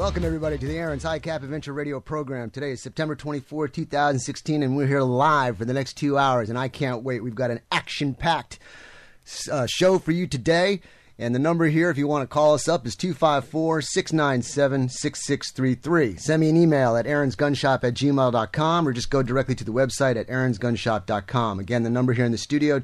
Welcome, everybody, to the Aaron's High Cap Adventure Radio program. Today is September 24, 2016, and we're here live for the next 2 hours, and I can't wait. We've got an action-packed show for you today, and the number here, if you want to call us up, is 254-697-6633. Send me an email at aaronsgunshop@gmail.com, or just go directly to the website at aaronsgunshop.com. Again, the number here in the studio,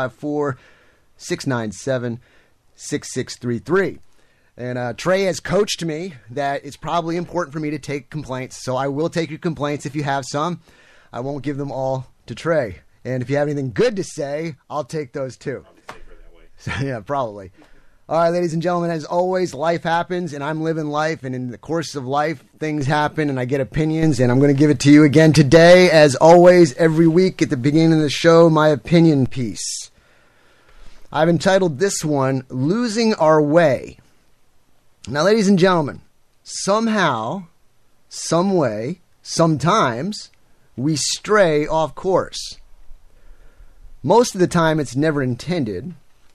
254-697-6633. And Trey has coached me that it's probably important for me to take complaints, so I will take your complaints if you have some. I won't give them all to Trey. And if you have anything good to say, I'll take those too. Probably safer that way. So, yeah, probably. All right, ladies and gentlemen, as always, life happens, and I'm living life, and in the course of life, things happen, and I get opinions, and I'm going to give it to you again today, as always, every week at the beginning of the show, my opinion piece. I've entitled this one, Losing Our Way. Now, ladies and gentlemen, somehow, some way, sometimes, we stray off course. Most of the time, it's never intended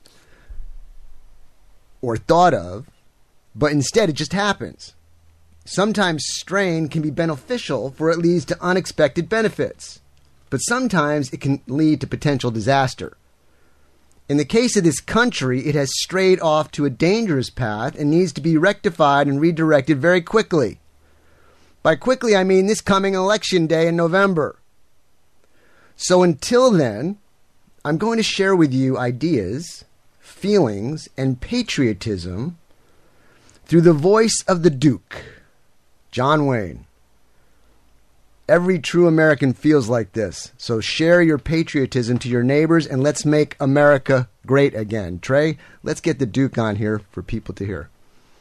or thought of, but instead it just happens. Sometimes straying can be beneficial for it leads to unexpected benefits, but sometimes it can lead to potential disaster. In the case of this country, it has strayed off to a dangerous path and needs to be rectified and redirected very quickly. By quickly, I mean this coming election day in November. So until then, I'm going to share with you ideas, feelings, and patriotism through the voice of the Duke, John Wayne. Every true American feels like this, so share your patriotism to your neighbors and let's make America great again. Trey, let's get the Duke on here for people to hear.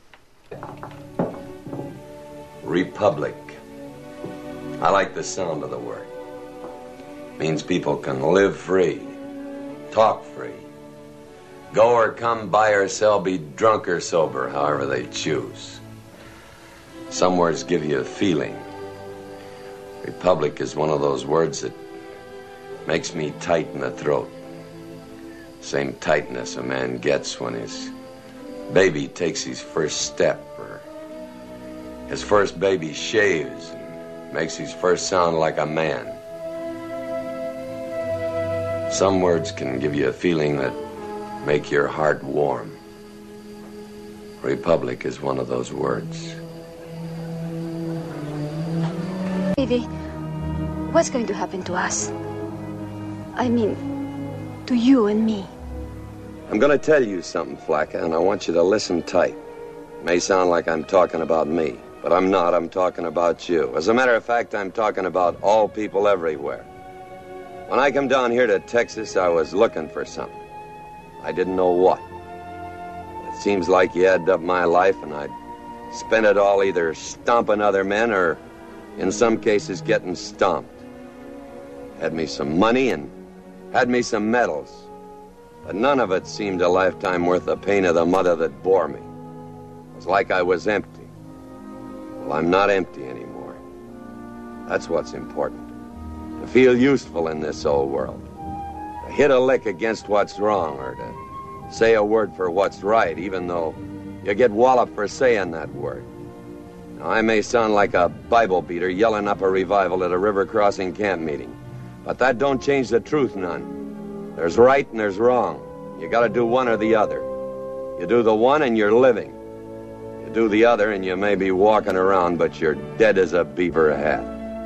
Republic. I like the sound of the word. Means people can live free, talk free, go or come, buy or sell, be drunk or sober, however they choose. Some words give you a feeling. Republic is one of those words that makes me tight in the throat. Same tightness a man gets when his baby takes his first step, or his first baby shaves and makes his first sound like a man. Some words can give you a feeling that make your heart warm. Republic is one of those words. Davy, what's going to happen to us? I mean, to you and me. I'm going to tell you something, Flacca, and I want you to listen tight. It may sound like I'm talking about me, but I'm not. I'm talking about you. As a matter of fact, I'm talking about all people everywhere. When I come down here to Texas, I was looking for something. I didn't know what. It seems like you added up my life, and I'd spent it all either stomping other men or, in some cases, getting stomped. Had me some money and had me some medals, but none of it seemed a lifetime worth the pain of the mother that bore me. It was like I was empty. Well, I'm not empty anymore. That's what's important. To feel useful in this old world. To hit a lick against what's wrong, or to say a word for what's right, even though you get walloped for saying that word. Now, I may sound like a Bible beater yelling up a revival at a river crossing camp meeting, but that don't change the truth none. There's right and there's wrong. You gotta do one or the other. You do the one and you're living. You do the other and you may be walking around, but you're dead as a beaver hat.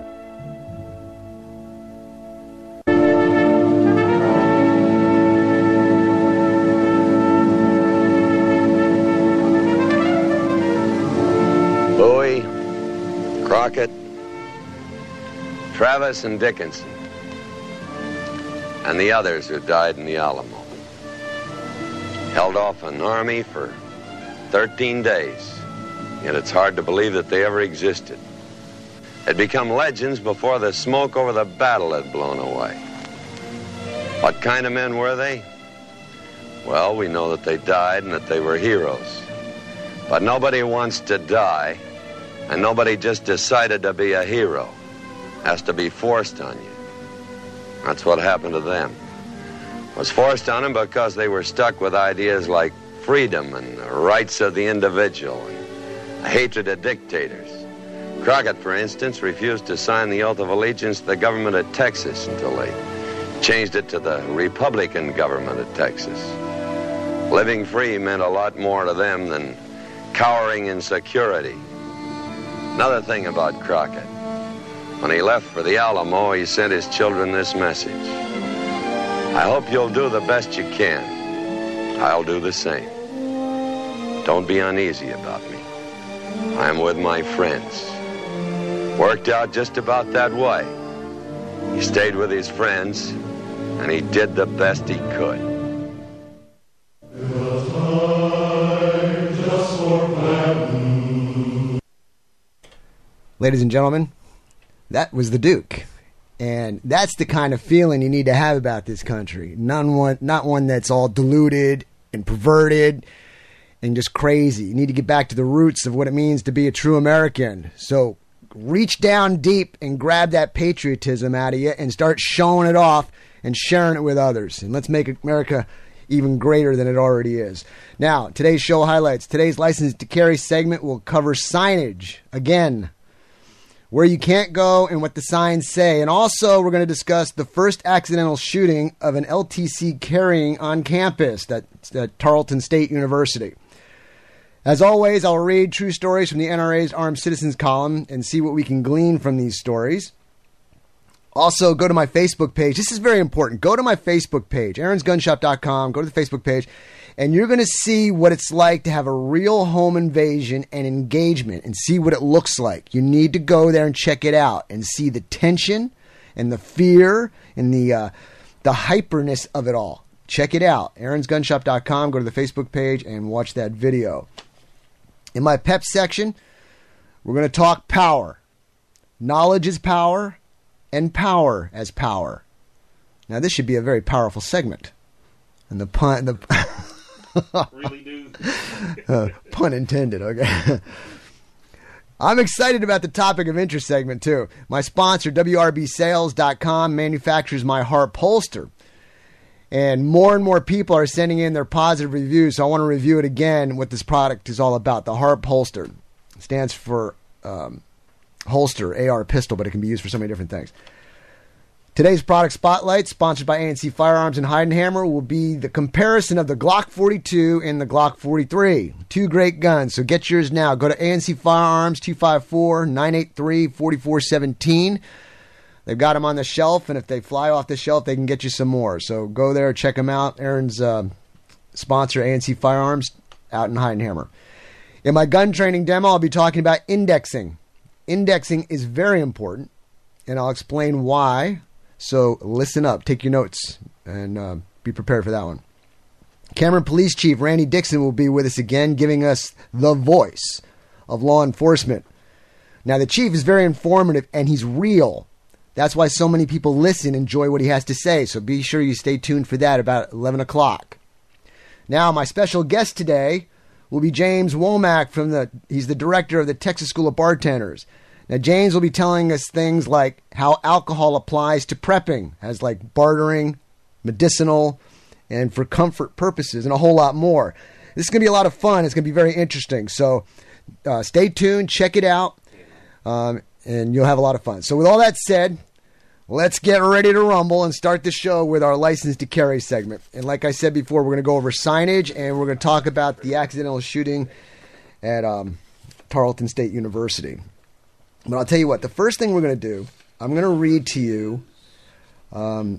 Bowie, Crockett, Travis and Dickinson, and the others who died in the Alamo. Held off an army for 13 days, yet it's hard to believe that they ever existed. Had become legends before the smoke over the battle had blown away. What kind of men were they? Well, we know that they died and that they were heroes. But nobody wants to die, and nobody just decided to be a hero. Has to be forced on you. That's what happened to them. It was forced on them because they were stuck with ideas like freedom and the rights of the individual and hatred of dictators. Crockett, for instance, refused to sign the oath of allegiance to the government of Texas until they changed it to the Republican government of Texas. Living free meant a lot more to them than cowering in security. Another thing about Crockett. When he left for the Alamo, he sent his children this message. I hope you'll do the best you can. I'll do the same. Don't be uneasy about me. I'm with my friends. Worked out just about that way. He stayed with his friends, and he did the best he could. Ladies and gentlemen, that was the Duke. And that's the kind of feeling you need to have about this country. Not one that's all deluded and perverted and just crazy. You need to get back to the roots of what it means to be a true American. So reach down deep and grab that patriotism out of you and start showing it off and sharing it with others. And let's make America even greater than it already is. Now, today's show highlights. Today's License to Carry segment will cover signage. Again, where you can't go and what the signs say. And also, we're going to discuss the first accidental shooting of an LTC carrying on campus at Tarleton State University. As always, I'll read true stories from the NRA's Armed Citizens column and see what we can glean from these stories. Also, go to my Facebook page. This is very important. Go to my Facebook page, aaronsgunshop.com. Go to the Facebook page, and you're going to see what it's like to have a real home invasion and engagement and see what it looks like. You need to go there and check it out and see the tension and the fear and the hyperness of it all. Check it out, aaronsgunshop.com. Go to the Facebook page and watch that video. In my pep section, we're going to talk power. Knowledge is power, and power as power. Now, this should be a very powerful segment. And the pun... Really do. Pun intended, okay. I'm excited about the topic of interest segment, too. My sponsor, WRBSales.com, manufactures my Harp holster. And more people are sending in their positive reviews, so I want to review it again, what this product is all about. The Harp holster. It stands for holster, AR pistol, but it can be used for so many different things. Today's product spotlight, sponsored by ANC Firearms in Heidenhammer, will be the comparison of the Glock 42 and the Glock 43. Two great guns, so get yours now. Go to ANC Firearms, 254-983-4417. They've got them on the shelf, and if they fly off the shelf, they can get you some more. So go there, check them out. Aaron's sponsor, ANC Firearms, out in Heidenhammer. In my gun training demo, I'll be talking about indexing. Indexing is very important, and I'll explain why. So listen up, take your notes, and be prepared for that one. Cameron Police Chief Randy Dixon will be with us again, giving us the voice of law enforcement. Now, the chief is very informative, and he's real. That's why so many people listen, enjoy what he has to say. So be sure you stay tuned for that about 11 o'clock. Now, my special guest today will be James Womack he's the director of the Texas School of Bartenders. Now, James will be telling us things like how alcohol applies to prepping, as like bartering, medicinal, and for comfort purposes, and a whole lot more. This is going to be a lot of fun. It's going to be very interesting. So stay tuned, check it out, and you'll have a lot of fun. So with all that said, let's get ready to rumble and start the show with our License to Carry segment. And like I said before, we're going to go over signage, and we're going to talk about the accidental shooting at Tarleton State University. But I'll tell you what, the first thing we're going to do, I'm going to read to you the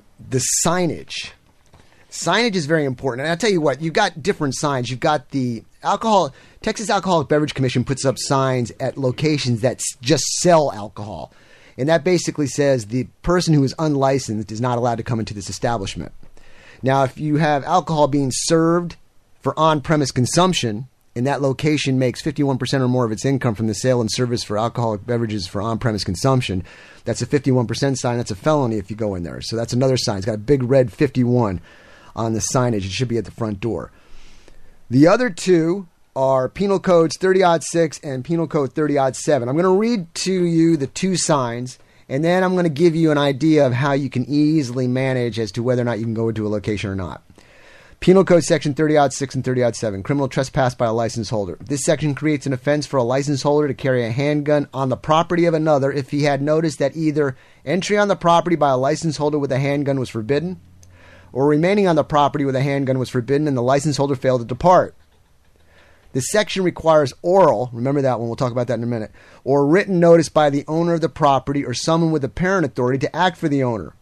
signage. Signage is very important. And I'll tell you what, you've got different signs. You've got the Texas Alcoholic Beverage Commission puts up signs at locations that just sell alcohol. And that basically says the person who is unlicensed is not allowed to come into this establishment. Now, if you have alcohol being served for on-premise consumption, and that location makes 51% or more of its income from the sale and service for alcoholic beverages for on-premise consumption, that's a 51% sign. That's a felony if you go in there. So that's another sign. It's got a big red 51 on the signage. It should be at the front door. The other two are Penal Codes 30-6 and Penal Code 30-7. I'm going to read to you the two signs, and then I'm going to give you an idea of how you can easily manage as to whether or not you can go into a location or not. Penal Code Section 30-6 and 30-7, criminal trespass by a license holder. This section creates an offense for a license holder to carry a handgun on the property of another if he had noticed that either entry on the property by a license holder with a handgun was forbidden, or remaining on the property with a handgun was forbidden and the license holder failed to depart. This section requires oral, remember that one, we'll talk about that in a minute, or written notice by the owner of the property or someone with apparent authority to act for the owner.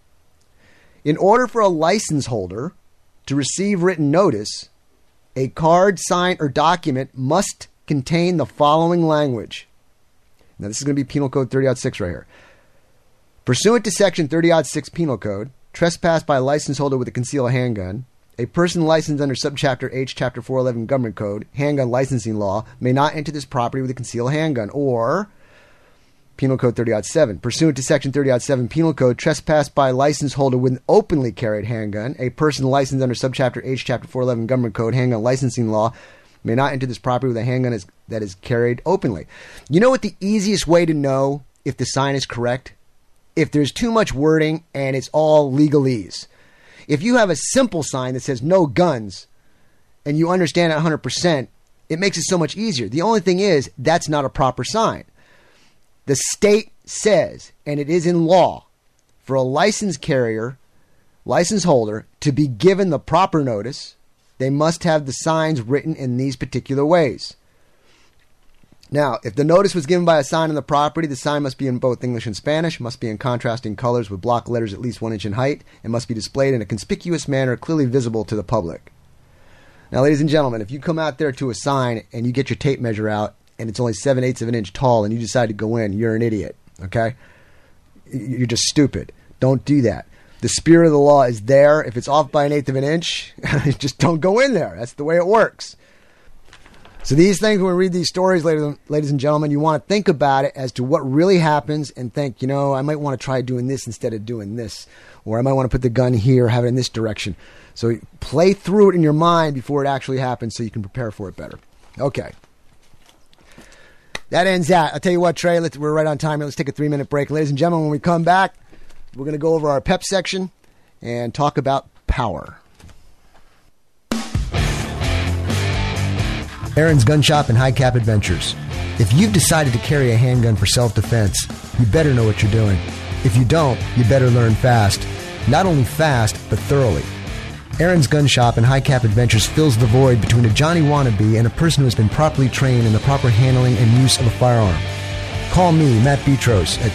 In order for a license holder to receive written notice, a card, sign, or document must contain the following language. Now, this is going to be Penal Code 30-6 right here. Pursuant to Section 30-6 Penal Code, trespass by a license holder with a concealed handgun, a person licensed under Subchapter H, Chapter 411 Government Code, handgun licensing law, may not enter this property with a concealed handgun, or Penal Code 30-7. Pursuant to Section 30-7 Penal Code, trespass by a license holder with an openly carried handgun, a person licensed under Subchapter H, Chapter 411 Government Code, handgun licensing law, may not enter this property with a handgun that is carried openly. You know what the easiest way to know if the sign is correct? If there's too much wording and it's all legalese. If you have a simple sign that says no guns and you understand it 100%, it makes it so much easier. The only thing is, that's not a proper sign. The state says, and it is in law, for a license carrier, license holder, to be given the proper notice, they must have the signs written in these particular ways. Now, if the notice was given by a sign on the property, the sign must be in both English and Spanish, must be in contrasting colors with block letters at least 1 inch in height, and must be displayed in a conspicuous manner clearly visible to the public. Now, ladies and gentlemen, if you come out there to a sign and you get your tape measure out and it's only 7/8 of an inch tall and you decide to go in, you're an idiot, okay? You're just stupid. Don't do that. The spirit of the law is there. If it's off by 1/8 of an inch, just don't go in there. That's the way it works. So these things, when we read these stories, ladies and gentlemen, you want to think about it as to what really happens and think, you know, I might want to try doing this instead of doing this. Or I might want to put the gun here, have it in this direction. So play through it in your mind before it actually happens so you can prepare for it better. Okay. That ends that. I'll tell you what, Trey, we're right on time here. Let's take a 3-minute break. Ladies and gentlemen, when we come back, we're going to go over our PEP section and talk about power. Aaron's Gun Shop and High Cap Adventures. If you've decided to carry a handgun for self-defense, you better know what you're doing. If you don't, you better learn fast. Not only fast, but thoroughly. Aaron's Gun Shop and High Cap Adventures fills the void between a Johnny wannabe and a person who has been properly trained in the proper handling and use of a firearm. Call me, Matt Petros, at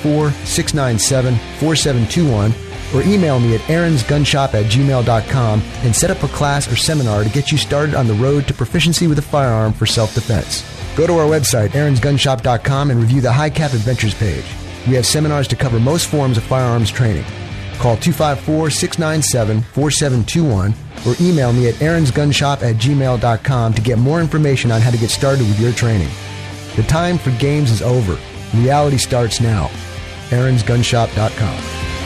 254-697-4721 or email me at aaronsgunshop@gmail.com and set up a class or seminar to get you started on the road to proficiency with a firearm for self-defense. Go to our website, aaronsgunshop.com, and review the High Cap Adventures page. We have seminars to cover most forms of firearms training. Call 254-697-4721 or email me at aaronsgunshop@gmail.com to get more information on how to get started with your training. The time for games is over. Reality starts now. aaronsgunshop.com.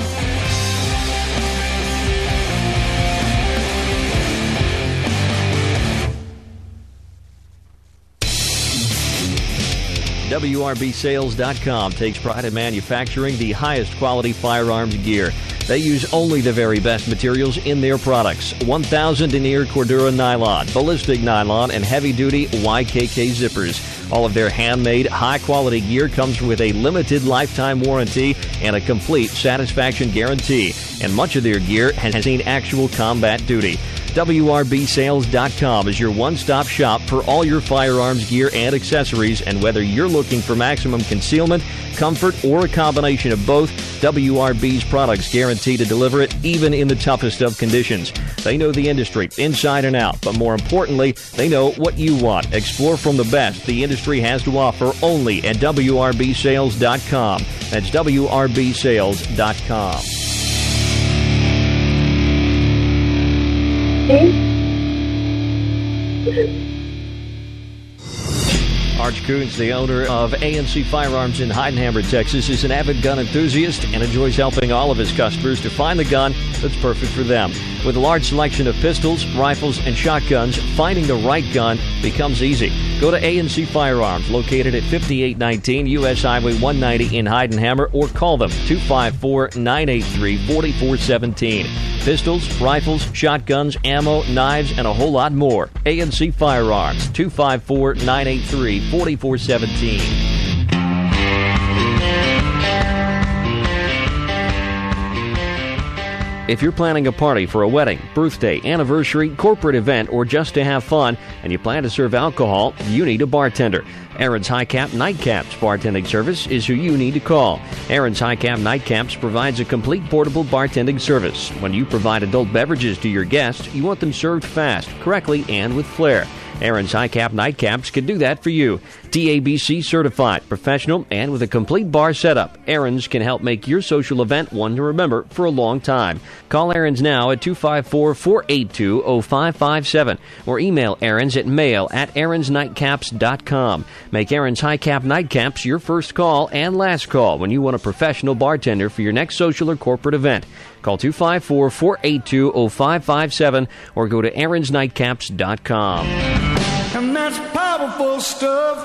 WRBSales.com takes pride in manufacturing the highest quality firearms gear. They use only the very best materials in their products. 1000 denier Cordura nylon, ballistic nylon, and heavy-duty YKK zippers. All of their handmade, high-quality gear comes with a limited lifetime warranty and a complete satisfaction guarantee. And much of their gear has seen actual combat duty. WRBSales.com is your one-stop shop for all your firearms gear and accessories, and whether you're looking for maximum concealment, comfort, or a combination of both, WRB's products guarantee to deliver it even in the toughest of conditions. They know the industry inside and out, but more importantly, they know what you want. Explore from the best the industry has to offer only at WRBSales.com. That's WRBSales.com. Arch Coons, the owner of ANC Firearms in Heidenhammer, Texas, is an avid gun enthusiast and enjoys helping all of his customers to find the gun that's perfect for them. With a large selection of pistols, rifles, and shotguns, finding the right gun becomes easy. Go to A&C Firearms, located at 5819 U.S. Highway 190 in Heidenhammer, or call them 254-983-4417. Pistols, rifles, shotguns, ammo, knives, and a whole lot more. A&C Firearms, 254-983-4417. If you're planning a party for a wedding, birthday, anniversary, corporate event, or just to have fun, and you plan to serve alcohol, you need a bartender. Aaron's High Cap Nightcaps bartending service is who you need to call. Aaron's High Cap Nightcaps provides a complete portable bartending service. When you provide adult beverages to your guests, you want them served fast, correctly, and with flair. Aaron's High Cap Nightcaps can do that for you. TABC certified, professional, and with a complete bar setup, Aaron's can help make your social event one to remember for a long time. Call Aaron's now at 254-482-0557 or email Aaron's at mail@aaronsnightcaps.com. Make Aaron's High Cap Nightcaps your first call and last call when you want a professional bartender for your next social or corporate event. Call 254-482-0557 or go to aaronsnightcaps.com. And that's powerful stuff.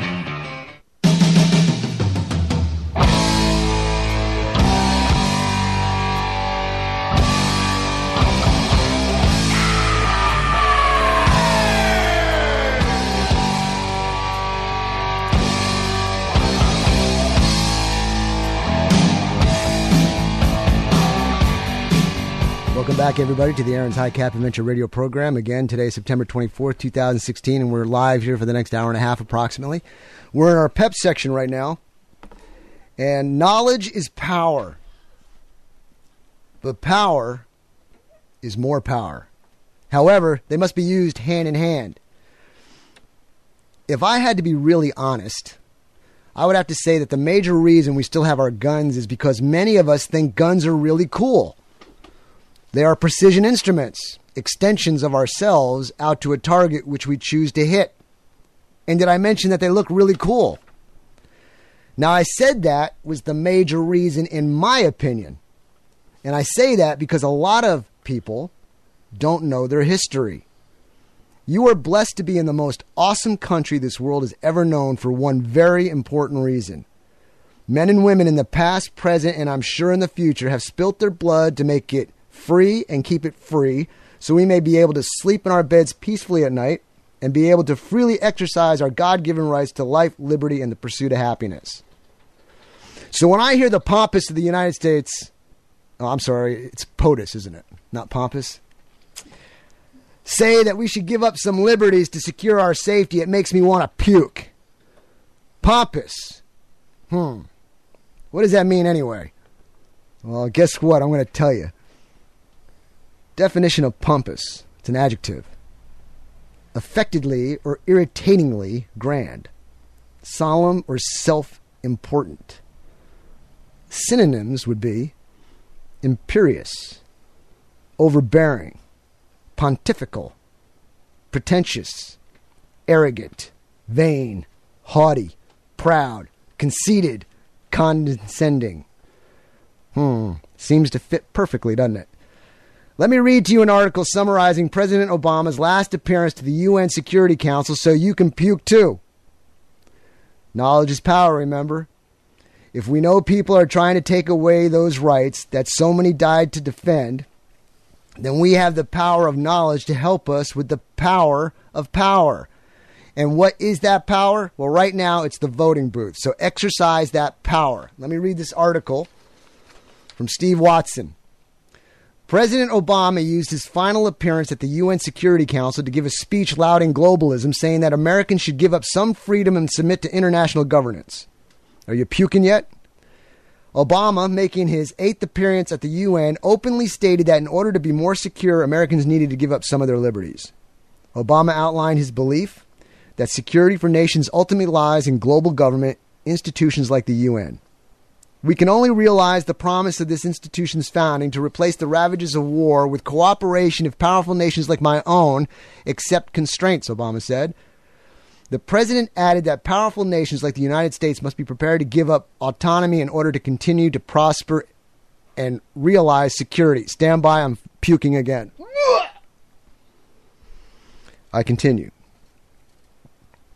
Welcome back, everybody, to the Aaron's High Cap Adventure Radio program. Again, today, September 24th, 2016, and we're live here for the next hour and a half approximately. We're in our PEP section right now, and knowledge is power. But power is more power. However, they must be used hand in hand. If I had to be really honest, I would have to say that the major reason we still have our guns is because many of us think guns are really cool. They are precision instruments, extensions of ourselves out to a target which we choose to hit. And did I mention that they look really cool? Now, I said that was the major reason in my opinion. And I say that because a lot of people don't know their history. You are blessed to be in the most awesome country this world has ever known for one very important reason. Men and women in the past, present, and I'm sure in the future have spilt their blood to make it free and keep it free, so we may be able to sleep in our beds peacefully at night and be able to freely exercise our God-given rights to life, liberty, and the pursuit of happiness. So when I hear the pompous of the United States, it's POTUS, isn't it? Not pompous. Say that we should give up some liberties to secure our safety, it makes me want to puke. Pompous. What does that mean anyway? Well, guess what? I'm going to tell you. Definition of pompous. It's an adjective. Affectedly or irritatingly grand. Solemn or self-important. Synonyms would be imperious, overbearing, pontifical, pretentious, arrogant, vain, haughty, proud, conceited, condescending. Seems to fit perfectly, doesn't it? Let me read to you an article summarizing President Obama's last appearance to the UN Security Council so you can puke too. Knowledge is power, remember? If we know people are trying to take away those rights that so many died to defend, then we have the power of knowledge to help us with the power of power. And what is that power? Well, right now it's the voting booth. So exercise that power. Let me read this article from Steve Watson. President Obama used his final appearance at the UN Security Council to give a speech lauding globalism, saying that Americans should give up some freedom and submit to international governance. Are you puking yet? Obama, making his 8th appearance at the UN, openly stated that in order to be more secure, Americans needed to give up some of their liberties. Obama outlined his belief that security for nations ultimately lies in global government institutions like the UN. We can only realize the promise of this institution's founding to replace the ravages of war with cooperation if powerful nations like my own accept constraints, Obama said. The president added that powerful nations like the United States must be prepared to give up autonomy in order to continue to prosper and realize security. Stand by, I'm puking again. I continue.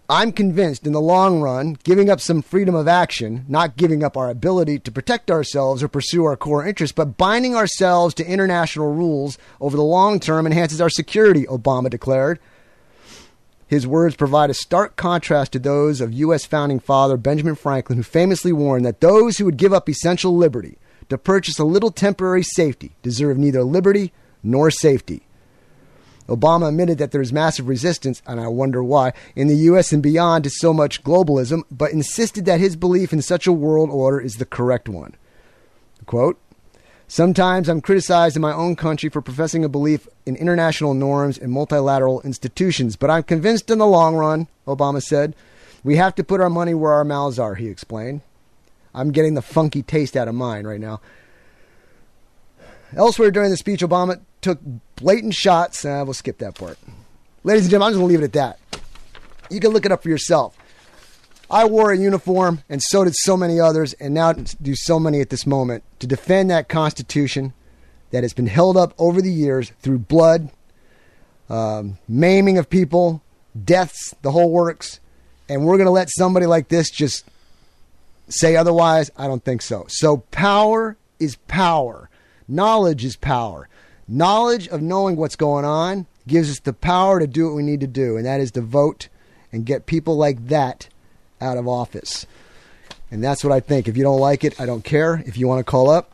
I'm convinced in the long run, giving up some freedom of action, not giving up our ability to protect ourselves or pursue our core interests, but binding ourselves to international rules over the long term enhances our security, Obama declared. His words provide a stark contrast to those of U.S. founding father Benjamin Franklin, who famously warned that those who would give up essential liberty to purchase a little temporary safety deserve neither liberty nor safety. Obama admitted that there is massive resistance, and I wonder why, in the U.S. and beyond to so much globalism, but insisted that his belief in such a world order is the correct one. Quote, sometimes I'm criticized in my own country for professing a belief in international norms and multilateral institutions, but I'm convinced in the long run, Obama said, we have to put our money where our mouths are, he explained. I'm getting the funky taste out of mine right now. Elsewhere during the speech, Obama took blatant shots. We'll skip that part. Ladies and gentlemen, I'm just going to leave it at that. You can look it up for yourself. I wore a uniform, and so did so many others, and now do so many at this moment, to defend that Constitution that has been held up over the years through blood, maiming of people, deaths, the whole works. And we're going to let somebody like this just say otherwise? I don't think so. So power is power. Knowledge is power. Knowledge of knowing what's going on gives us the power to do what we need to do, and that is to vote and get people like that out of office. And that's what I think. If you don't like it, I don't care. If you want to call up,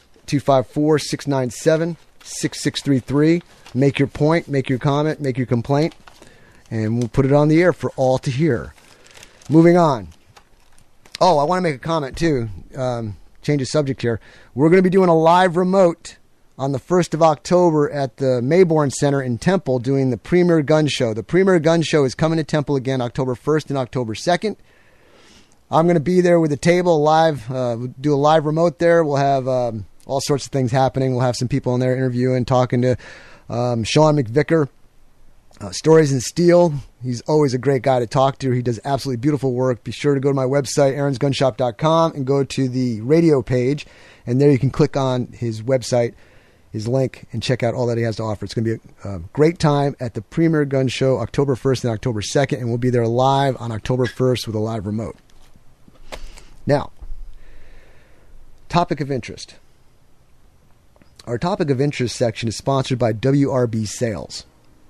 254-697-6633. Make your point, make your comment, make your complaint, and we'll put it on the air for all to hear. Moving on. Oh, I want to make a comment, too. Change of subject here. We're going to be doing a live remote on the 1st of October at the Mayborn Center in Temple doing the Premier Gun Show. The Premier Gun Show is coming to Temple again October 1st and October 2nd. I'm going to be there with a table live, do a live remote there. We'll have all sorts of things happening. We'll have some people in there interviewing, talking to Sean McVicker. Stories in Steel. He's always a great guy to talk to. He does absolutely beautiful work. Be sure to go to my website, aaronsgunshop.com, and go to the radio page. And there you can click on his website, his link, and check out all that he has to offer. It's going to be a great time at the Premier Gun Show, October 1st and October 2nd. And we'll be there live on October 1st with a live remote. Now, topic of interest. Our topic of interest section is sponsored by WRB Sales.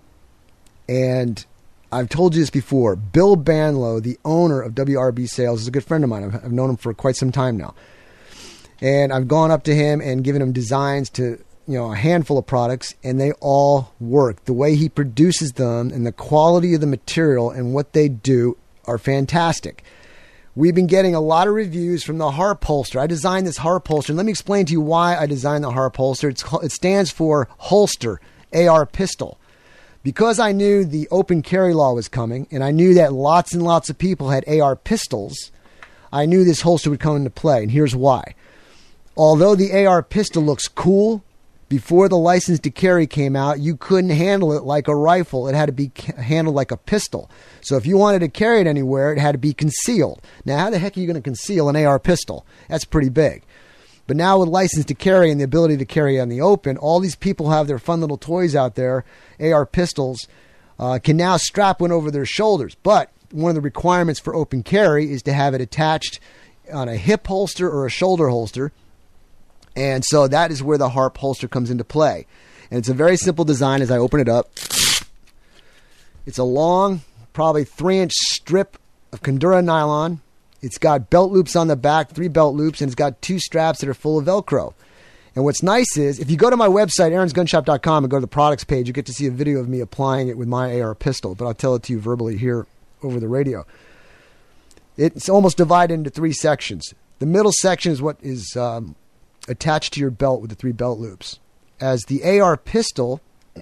And I've told you this before. Bill Banlow, the owner of WRB Sales, is a good friend of mine. I've known him for quite some time now. And I've gone up to him and given him designs to, a handful of products, and they all work. The way he produces them and the quality of the material and what they do are fantastic. We've been getting a lot of reviews from the Harp holster. I designed this Harp holster, and let me explain to you why I designed the Harp holster. It stands for holster, AR pistol. Because I knew the open carry law was coming, and I knew that lots and lots of people had AR pistols, I knew this holster would come into play, and here's why. Although the AR pistol looks cool, before the license to carry came out, you couldn't handle it like a rifle. It had to be handled like a pistol. So if you wanted to carry it anywhere, it had to be concealed. Now, how the heck are you going to conceal an AR pistol? That's pretty big. But now with license to carry and the ability to carry on the open, all these people have their fun little toys out there, AR pistols, can now strap one over their shoulders. But one of the requirements for open carry is to have it attached on a hip holster or a shoulder holster. And so that is where the Harp holster comes into play. And it's a very simple design as I open it up. It's a long, probably 3-inch strip of Condura nylon. It's got belt loops on the back, 3 belt loops, and it's got 2 straps that are full of Velcro. And what's nice is, if you go to my website, aaronsgunshop.com, and go to the products page, you get to see a video of me applying it with my AR pistol. But I'll tell it to you verbally here over the radio. It's almost divided into 3 sections. The middle section is what is attached to your belt with the 3 belt loops. As the AR pistol,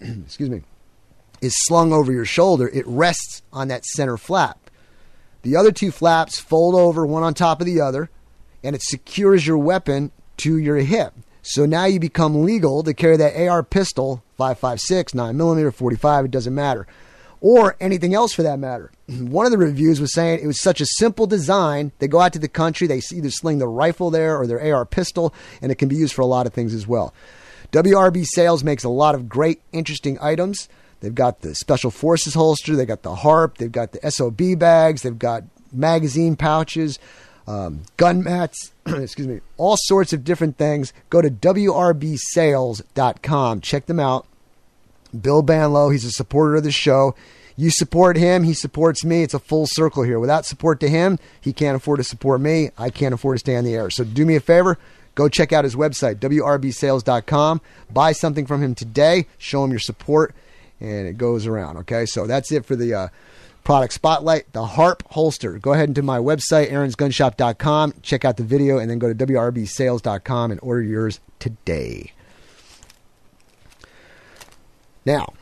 is slung over your shoulder, it rests on that center flap. The other 2 flaps fold over one on top of the other, and it secures your weapon to your hip. So now you become legal to carry that AR pistol, 5.56, 9mm, 45, it doesn't matter. Or anything else for that matter. One of the reviews was saying it was such a simple design. They go out to the country, they either sling the rifle there or their AR pistol, and it can be used for a lot of things as well. WRB Sales makes a lot of great, interesting items. They've got the Special Forces holster. They've got the harp. They've got the SOB bags. They've got magazine pouches, gun mats, excuse me, all sorts of different things. Go to WRBsales.com. Check them out. Bill Banlow, he's a supporter of the show. You support him, he supports me. It's a full circle here. Without support to him, he can't afford to support me. I can't afford to stay on the air. So do me a favor. Go check out his website, WRBsales.com. Buy something from him today. Show him your support. And it goes around, okay? So that's it for the product spotlight. The harp holster. Go ahead into my website, aaronsgunshop.com. Check out the video, and then go to WRBsales.com and order yours today. Now,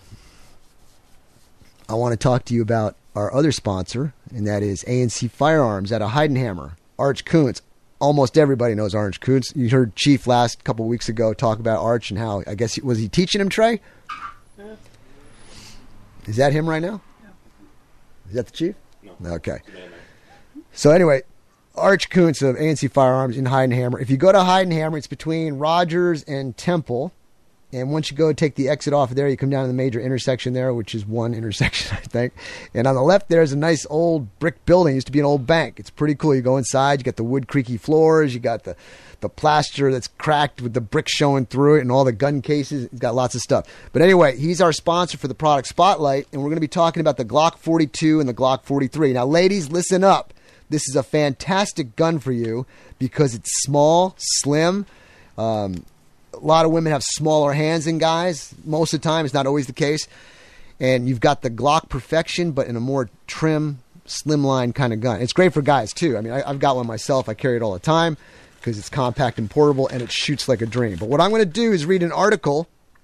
I want to talk to you about our other sponsor, and that is ANC Firearms out of Heidenhammer. Arch Kuntz. Almost everybody knows Arch Kuntz. You heard Chief last couple of weeks ago talk about Arch and how, I guess, was he teaching him, Trey? Yeah. Is that him right now? Yeah. Is that the Chief? No. Okay. So anyway, Arch Kuntz of ANC Firearms in Heidenhammer. If you go to Heidenhammer, it's between Rogers and Temple. And once you go take the exit off of there, you come down to the major intersection there, which is one intersection, I think. And on the left, there's a nice old brick building. It used to be an old bank. It's pretty cool. You go inside, you got the wood creaky floors, you got the plaster that's cracked with the brick showing through it and all the gun cases. It's got lots of stuff. But anyway, he's our sponsor for the product spotlight, and we're going to be talking about the Glock 42 and the Glock 43. Now, ladies, listen up. This is a fantastic gun for you because it's small, slim. A lot of women have smaller hands than guys. Most of the time, it's not always the case. And you've got the Glock Perfection, but in a more trim, slimline kind of gun. It's great for guys, too. I mean, I've got one myself. I carry it all the time because it's compact and portable, and it shoots like a dream. But what I'm going to do is read an article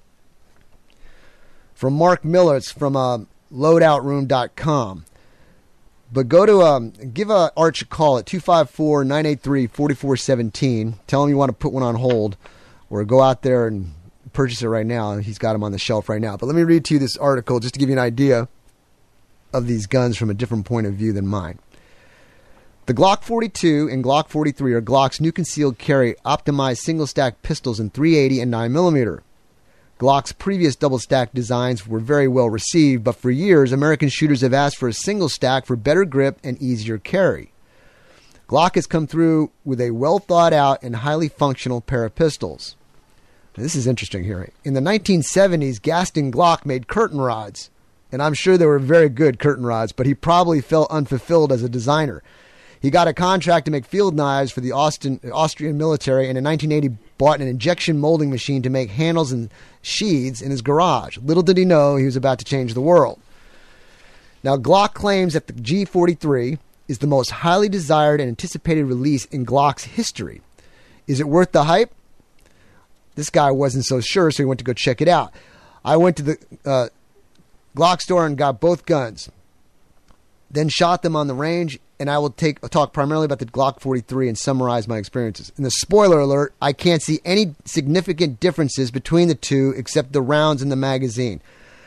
from Mark Miller. It's from loadoutroom.com. But go to, give Arch a call at 254-983-4417. Tell him you want to put one on hold. Or go out there and purchase it right now. He's got them on the shelf right now. But let me read to you this article just to give you an idea of these guns from a different point of view than mine. The Glock 42 and Glock 43 are Glock's new concealed carry optimized single-stack pistols in .380 and 9mm. Glock's previous double-stack designs were very well received, but for years, American shooters have asked for a single stack for better grip and easier carry. Glock has come through with a well-thought-out and highly functional pair of pistols. Now, this is interesting here. In the 1970s, Gaston Glock made curtain rods, and I'm sure they were very good curtain rods, but he probably felt unfulfilled as a designer. He got a contract to make field knives for the Austrian military, and in 1980 bought an injection molding machine to make handles and sheaths in his garage. Little did he know he was about to change the world. Now, Glock claims that the G43 is the most highly desired and anticipated release in Glock's history. Is it worth the hype? This guy wasn't so sure, so he went to go check it out. I went to the Glock store and got both guns, then shot them on the range, and I will talk primarily about the Glock 43 and summarize my experiences. In the spoiler alert, I can't see any significant differences between the two except the rounds in the magazine.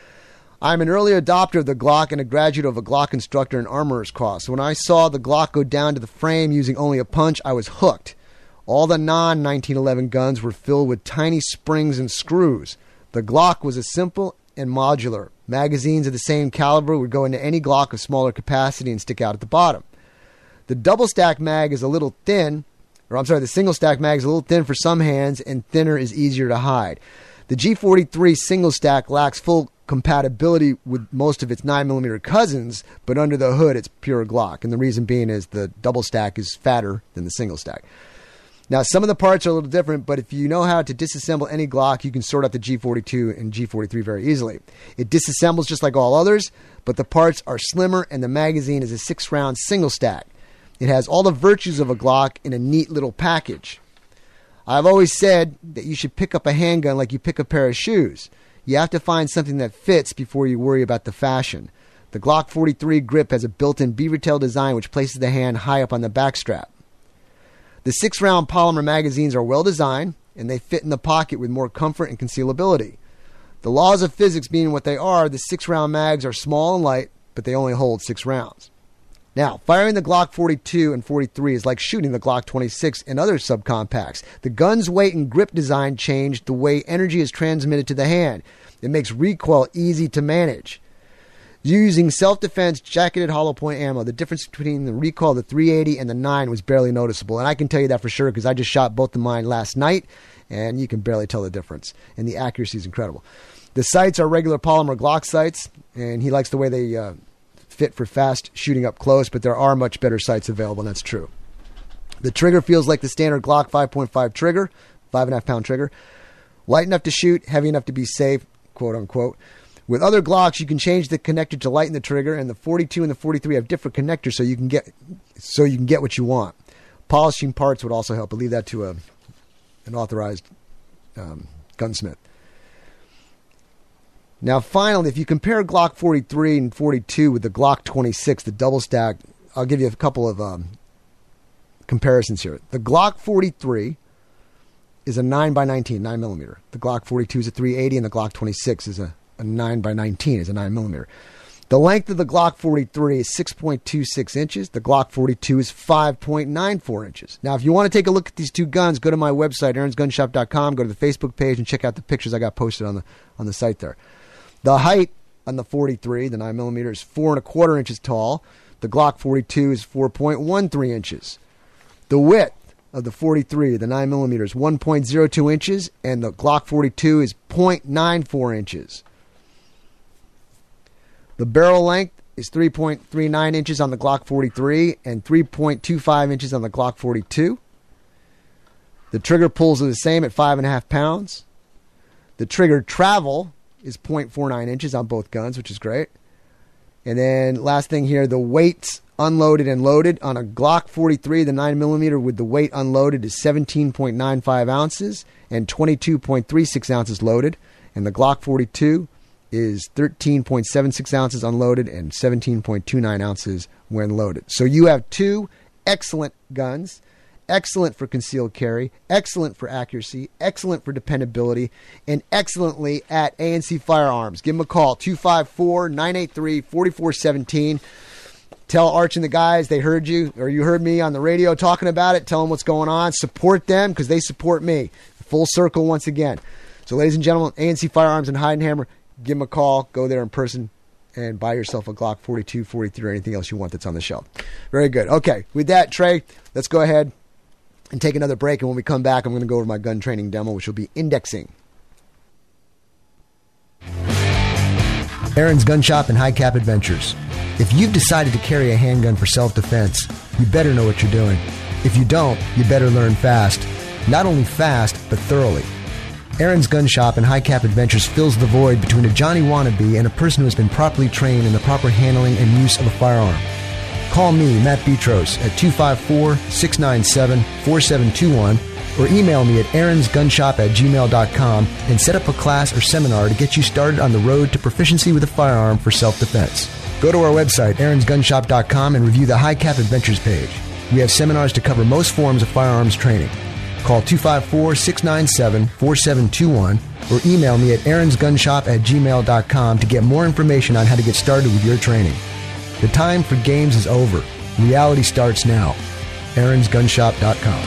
I'm an early adopter of the Glock and a graduate of a Glock instructor and armorer's course. When I saw the Glock go down to the frame using only a punch, I was hooked. All the non-1911 guns were filled with tiny springs and screws. The Glock was a simple and modular. Magazines of the same caliber would go into any Glock of smaller capacity and stick out at the bottom. The double-stack mag is a little thin, the single-stack mag is a little thin for some hands, and thinner is easier to hide. The G43 single-stack lacks full compatibility with most of its 9mm cousins, but under the hood it's pure Glock, and the reason being is the double stack is fatter than the single stack. Now, some of the parts are a little different, but if you know how to disassemble any Glock, you can sort out the G42 and G43 very easily. It disassembles just like all others, but the parts are slimmer, and the magazine is a 6-round single stack. It has all the virtues of a Glock in a neat little package. I've always said that you should pick up a handgun like you pick a pair of shoes. You have to find something that fits before you worry about the fashion. The Glock 43 grip has a built-in beaver tail design which places the hand high up on the backstrap. The 6-round polymer magazines are well designed, and they fit in the pocket with more comfort and concealability. The laws of physics being what they are, the 6-round mags are small and light, but they only hold 6 rounds. Now, firing the Glock 42 and 43 is like shooting the Glock 26 and other subcompacts. The gun's weight and grip design changed the way energy is transmitted to the hand. It makes recoil easy to manage. Using self-defense jacketed hollow point ammo, the difference between the recoil of the 380 and the 9 was barely noticeable. And I can tell you that for sure because I just shot both of mine last night, and you can barely tell the difference. And the accuracy is incredible. The sights are regular polymer Glock sights, and he likes the way they fit for fast shooting up close, but there are much better sights available, and that's true. The trigger feels like the standard Glock 5.5 trigger, 5.5 pound trigger. Light enough to shoot, heavy enough to be safe, quote unquote. With other Glocks, you can change the connector to lighten the trigger, and the 42 and the 43 have different connectors, so you can get what you want. Polishing parts would also help. I'll leave that to an authorized gunsmith. Now, finally, if you compare Glock 43 and 42 with the Glock 26, the double stack, I'll give you a couple of comparisons here. The Glock 43 is a 9x19, 9mm. The Glock 42 is a 380, and the Glock 26 is a 9x19, is a 9mm. The length of the Glock 43 is 6.26 inches. The Glock 42 is 5.94 inches. Now, if you want to take a look at these two guns, go to my website, aaronsgunshop.com, go to the Facebook page, and check out the pictures I got posted on the site there. The height on the 43, the 9mm, is 4.25 inches tall. The Glock 42 is 4.13 inches. The width of the 43, the 9mm, is 1.02 inches, and the Glock 42 is 0.94 inches. The barrel length is 3.39 inches on the Glock 43 and 3.25 inches on the Glock 42. The trigger pulls are the same at 5.5 pounds. The trigger travel is 0.49 inches on both guns, which is great. And then last thing here, the weights unloaded and loaded on a Glock 43, the 9mm with the weight unloaded is 17.95 ounces and 22.36 ounces loaded. And the Glock 42 is 13.76 ounces unloaded and 17.29 ounces when loaded. So you have two excellent guns, excellent for concealed carry, excellent for accuracy, excellent for dependability, and excellently at ANC Firearms. Give them a call, 254-983-4417. Tell Arch and the guys they heard you, or you heard me on the radio talking about it. Tell them what's going on. Support them because they support me. Full circle once again. So ladies and gentlemen, ANC Firearms and Heidenhammer, give them a call, go there in person, and buy yourself a Glock 42, 43, or anything else you want that's on the shelf. Very good. Okay, with that, Trey, let's go ahead and take another break. And when we come back, I'm going to go over my gun training demo, which will be indexing. Aaron's Gun Shop and High Cap Adventures. If you've decided to carry a handgun for self-defense, you better know what you're doing. If you don't, you better learn fast. Not only fast, but thoroughly. Aaron's Gun Shop and High Cap Adventures fills the void between a Johnny wannabe and a person who has been properly trained in the proper handling and use of a firearm. Call me, Matt Petros, at 254-697-4721 or email me at aaronsgunshop@gmail.com and set up a class or seminar to get you started on the road to proficiency with a firearm for self-defense. Go to our website, aaronsgunshop.com, and review the High Cap Adventures page. We have seminars to cover most forms of firearms training. Call 254-697-4721 or email me at aaronsgunshop@gmail.com to get more information on how to get started with your training. The time for games is over. Reality starts now. aaronsgunshop.com.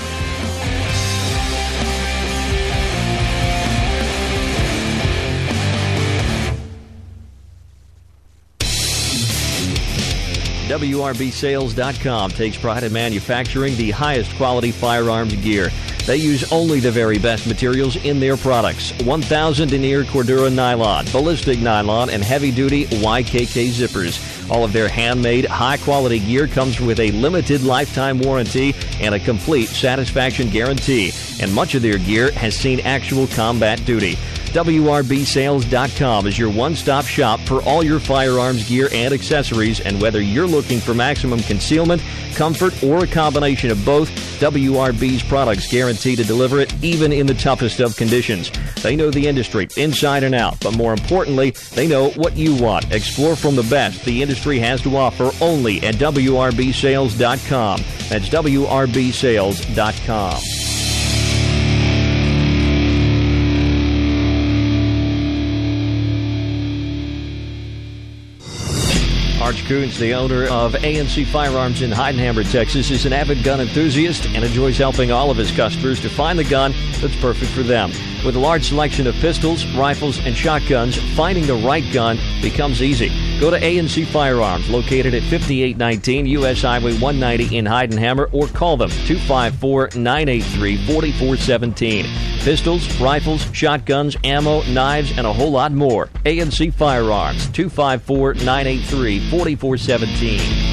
WRBsales.com takes pride in manufacturing the highest quality firearms gear. They use only the very best materials in their products. 1000 denier Cordura nylon, ballistic nylon, and heavy-duty YKK zippers. All of their handmade, high-quality gear comes with a limited lifetime warranty and a complete satisfaction guarantee. And much of their gear has seen actual combat duty. WRBsales.com is your one-stop shop for all your firearms gear and accessories, and whether you're looking for maximum concealment, comfort, or a combination of both, WRB's products guarantee to deliver it even in the toughest of conditions. They know the industry inside and out, but more importantly, they know what you want. Explore from the best the industry has to offer only at WRBsales.com. That's WRBsales.com. Our Marge Coons, the owner of ANC Firearms in Heidenhammer, Texas, is an avid gun enthusiast and enjoys helping all of his customers to find the gun that's perfect for them. With a large selection of pistols, rifles, and shotguns, finding the right gun becomes easy. Go to ANC Firearms, located at 5819 U.S. Highway 190 in Heidenhammer, or call them 254-983-4417. Pistols, rifles, shotguns, ammo, knives, and a whole lot more. ANC Firearms, 254-983-4417.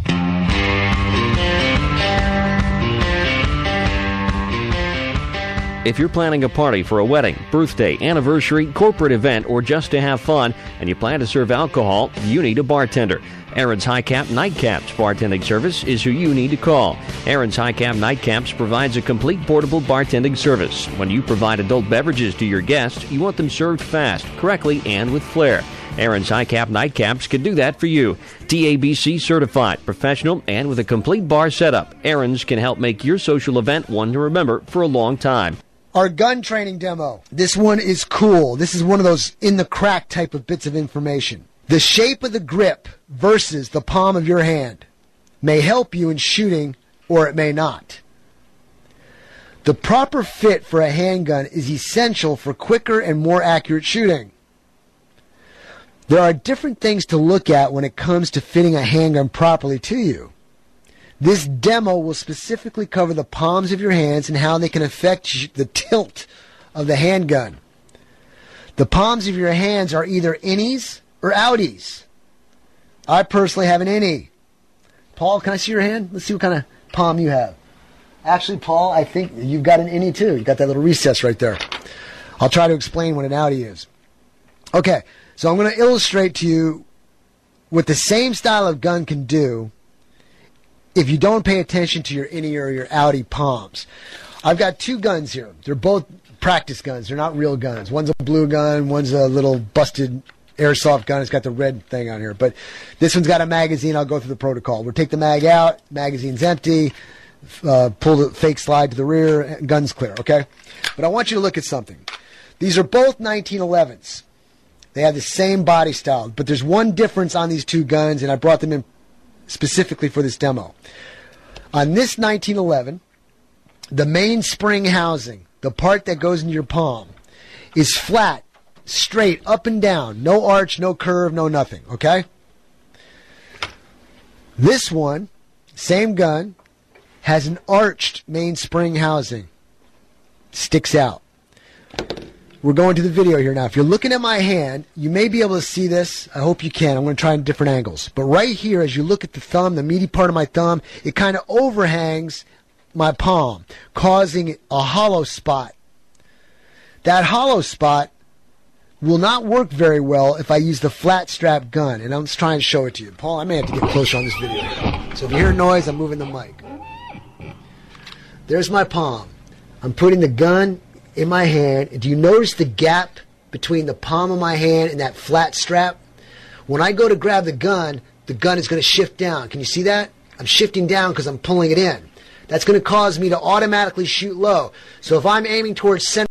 If you're planning a party for a wedding, birthday, anniversary, corporate event, or just to have fun, and you plan to serve alcohol, you need a bartender. Aaron's High Cap Nightcaps bartending service is who you need to call. Aaron's High Cap Nightcaps provides a complete portable bartending service. When you provide adult beverages to your guests, you want them served fast, correctly, and with flair. Aaron's High Cap Nightcaps can do that for you. TABC certified, professional, and with a complete bar setup, Aaron's can help make your social event one to remember for a long time. Our gun training demo. This one is cool. This is one of those in the crack type of bits of information. The shape of the grip versus the palm of your hand may help you in shooting, or it may not. The proper fit for a handgun is essential for quicker and more accurate shooting. There are different things to look at when it comes to fitting a handgun properly to you. This demo will specifically cover the palms of your hands and how they can affect the tilt of the handgun. The palms of your hands are either innies or outies. I personally have an innie. Paul, can I see your hand? Let's see what kind of palm you have. Actually, Paul, I think you've got an innie too. You've got that little recess right there. I'll try to explain what an outie is. Okay, so I'm going to illustrate to you what the same style of gun can do if you don't pay attention to your innie or your outie palms. I've got two guns here. They're both practice guns. They're not real guns. One's a blue gun. One's a little busted airsoft gun. It's got the red thing on here. But this one's got a magazine. I'll go through the protocol. We'll take the mag out. Magazine's empty. Pull the fake slide to the rear. Gun's clear, okay? But I want you to look at something. These are both 1911s. They have the same body style. But there's one difference on these two guns, and I brought them in specifically for this demo. On this 1911, the mainspring housing, the part that goes into your palm, is flat, straight, up and down. No arch, no curve, no nothing, okay? This one, same gun, has an arched mainspring housing. Sticks out. We're going to the video here now. If you're looking at my hand, you may be able to see this. I hope you can. I'm going to try in different angles. But right here, as you look at the thumb, the meaty part of my thumb, it kind of overhangs my palm, causing a hollow spot. That hollow spot will not work very well if I use the flat strap gun. And I'm just trying to show it to you. Paul, I may have to get closer on this video. So if you hear noise, I'm moving the mic. There's my palm. I'm putting the gun in my hand. Do you notice the gap between the palm of my hand and that flat strap? When I go to grab the gun is going to shift down. Can you see that? I'm shifting down because I'm pulling it in. That's going to cause me to automatically shoot low. So if I'm aiming towards center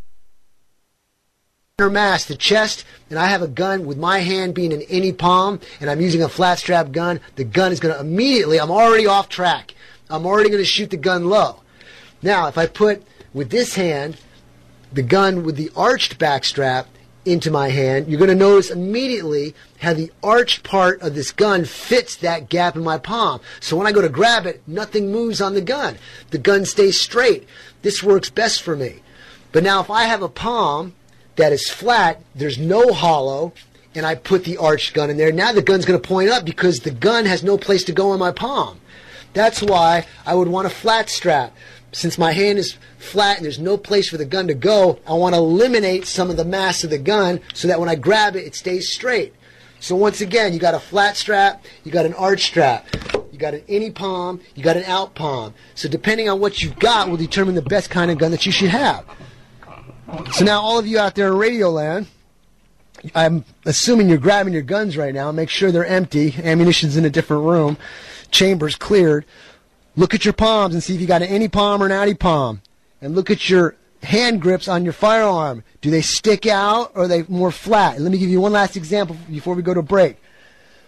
mass, the chest, and I have a gun with my hand being an innie palm, and I'm using a flat strap gun, the gun is going to immediately, I'm already off track. I'm already going to shoot the gun low. Now, if I put, with this hand, the gun with the arched back strap into my hand, you're going to notice immediately how the arched part of this gun fits that gap in my palm. So when I go to grab it, nothing moves on the gun. The gun stays straight. This works best for me. But now if I have a palm that is flat, there's no hollow, and I put the arched gun in there, now the gun's going to point up because the gun has no place to go in my palm. That's why I would want a flat strap. Since my hand is flat and there's no place for the gun to go, I want to eliminate some of the mass of the gun so that when I grab it, it stays straight. So once again, you got a flat strap, you got an arch strap, you got an innie palm, you got an out palm. So depending on what you've got will determine the best kind of gun that you should have. So now all of you out there in Radio Land, I'm assuming you're grabbing your guns right now. Make sure they're empty. Ammunition's in a different room. Chambers cleared. Look at your palms and see if you got an innie palm or an outie palm. And look at your hand grips on your firearm. Do they stick out or are they more flat? And let me give you one last example before we go to break.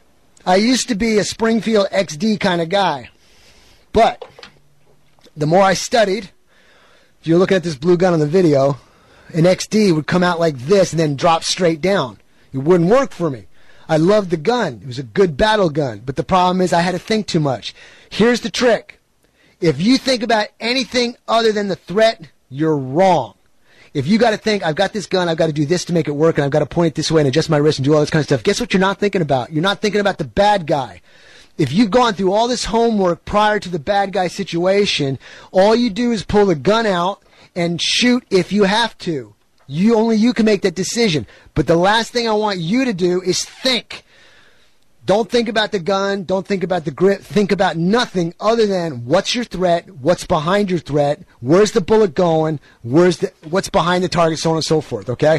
I used to be a Springfield XD kind of guy. But the more I studied, if you're looking at this blue gun on the video, an XD would come out like this and then drop straight down. It wouldn't work for me. I loved the gun. It was a good battle gun. But the problem is I had to think too much. Here's the trick. If you think about anything other than the threat, you're wrong. If you got to think, I've got this gun, I've got to do this to make it work, and I've got to point it this way and adjust my wrist and do all this kind of stuff, guess what you're not thinking about? You're not thinking about the bad guy. If you've gone through all this homework prior to the bad guy situation, all you do is pull the gun out and shoot if you have to. Only you can make that decision. But the last thing I want you to do is think. Don't think about the gun. Don't think about the grip. Think about nothing other than what's your threat, what's behind your threat, where's the bullet going, what's behind the target, so on and so forth, okay?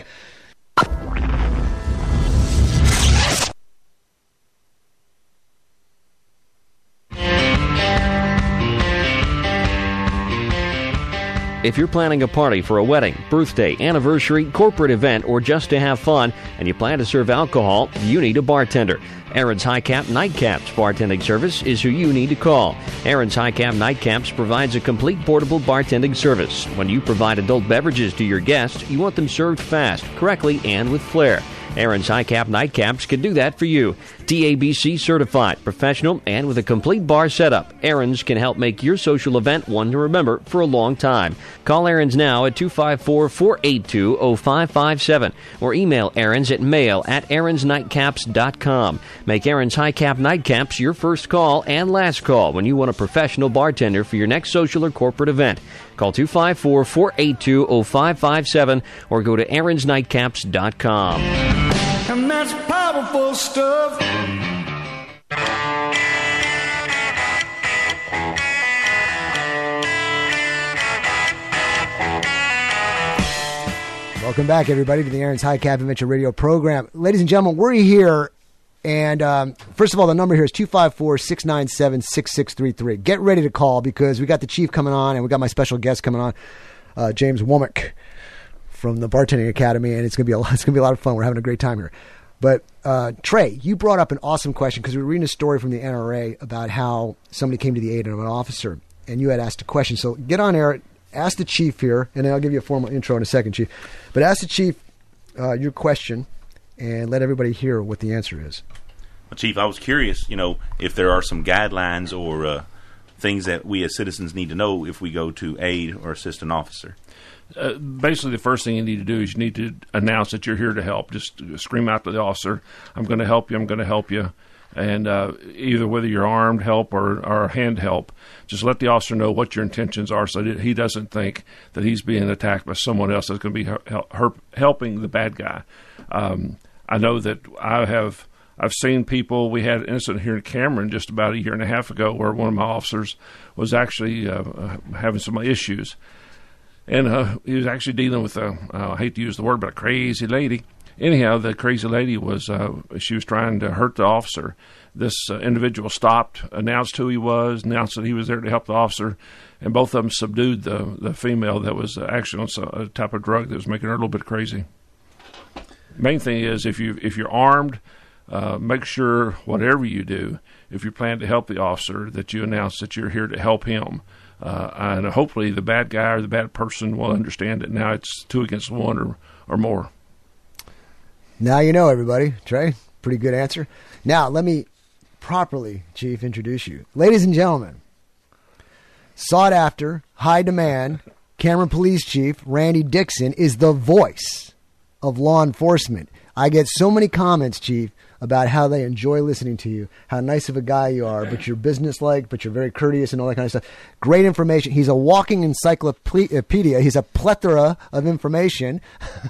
If you're planning a party for a wedding, birthday, anniversary, corporate event, or just to have fun, and you plan to serve alcohol, you need a bartender. Aaron's High Cap Nightcaps bartending service is who you need to call. Aaron's High Cap Nightcaps provides a complete portable bartending service. When you provide adult beverages to your guests, you want them served fast, correctly, and with flair. Aaron's High Cap Nightcaps can do that for you. TABC certified, professional, and with a complete bar setup, Aaron's can help make your social event one to remember for a long time. Call Aaron's now at 254-482-0557 or email Aaron's at mail@aaronsnightcaps.com. Make Aaron's High Cap Nightcaps your first call and last call when you want a professional bartender for your next social or corporate event. Call 254-482-0557 or go to aaronsnightcaps.com. And that's powerful stuff. Welcome back, everybody, to the Aaron's High Cap Adventure Radio program. Ladies and gentlemen, we're here, and first of all, the number here is 254-697-6633. Get ready to call because we got the Chief coming on, and we got my special guest coming on, James Womack from the Bartending Academy, and it's gonna be a lot of fun. We're having a great time here. But Trey, you brought up an awesome question because we were reading a story from the NRA about how somebody came to the aid of an officer, and you had asked a question. So get on air, ask the Chief here, and then I'll give you a formal intro in a second, Chief. But ask the Chief your question and let everybody hear what the answer is. Well, Chief, I was curious, if there are some guidelines or things that we as citizens need to know if we go to aid or assist an officer. Basically, the first thing you need to do is you need to announce that you're here to help. Just scream out to the officer, I'm going to help you, I'm going to help you. And either whether you're armed help or hand help, just let the officer know what your intentions are so that he doesn't think that he's being attacked by someone else that's going to be helping the bad guy. I know that I've seen people. We had an incident here in Cameron just about a year and a half ago where one of my officers was actually having some issues. And he was actually dealing with I hate to use the word, but a crazy lady. Anyhow, the crazy lady was she was trying to hurt the officer. This individual stopped, announced who he was, announced that he was there to help the officer, and both of them subdued the female that was actually on a type of drug that was making her a little bit crazy. Main thing is if you're armed, make sure whatever you do, if you plan to help the officer, that you announce that you're here to help him. And hopefully the bad guy or the bad person will understand that now it's 2 against 1 or more. Now you know, everybody. Trey, pretty good answer. Now, let me properly, Chief, introduce you. Ladies and gentlemen, sought after, high demand, Cameron Police Chief Randy Dixon is the voice of law enforcement. I get so many comments, Chief, about how they enjoy listening to you, how nice of a guy you are, but you're businesslike, but you're very courteous and all that kind of stuff. Great information. He's a walking encyclopedia. He's a plethora of information.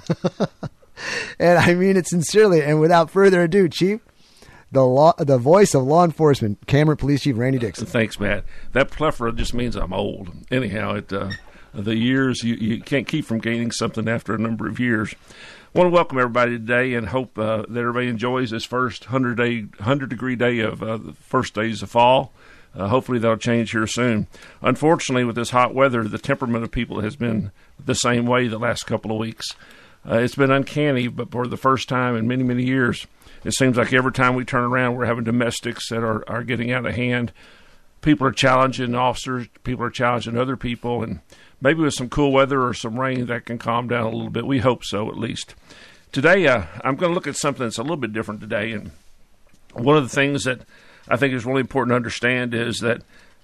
And I mean it sincerely. And without further ado, Chief, the voice of law enforcement, Cameron Police Chief Randy Dixon. Thanks, Matt. That plethora just means I'm old. Anyhow, the years, you can't keep from gaining something after a number of years. I want to welcome everybody today and hope that everybody enjoys this first 100-degree day of the first days of fall. Hopefully that'll change here soon. Unfortunately, with this hot weather, the temperament of people has been the same way the last couple of weeks. It's been uncanny, but for the first time in many, many years, it seems like every time we turn around, we're having domestics that are getting out of hand. People are challenging officers. People are challenging other people. And maybe with some cool weather or some rain, that can calm down a little bit. We hope so, at least. Today, I'm going to look at something that's a little bit different today. And one of the things that I think is really important to understand is that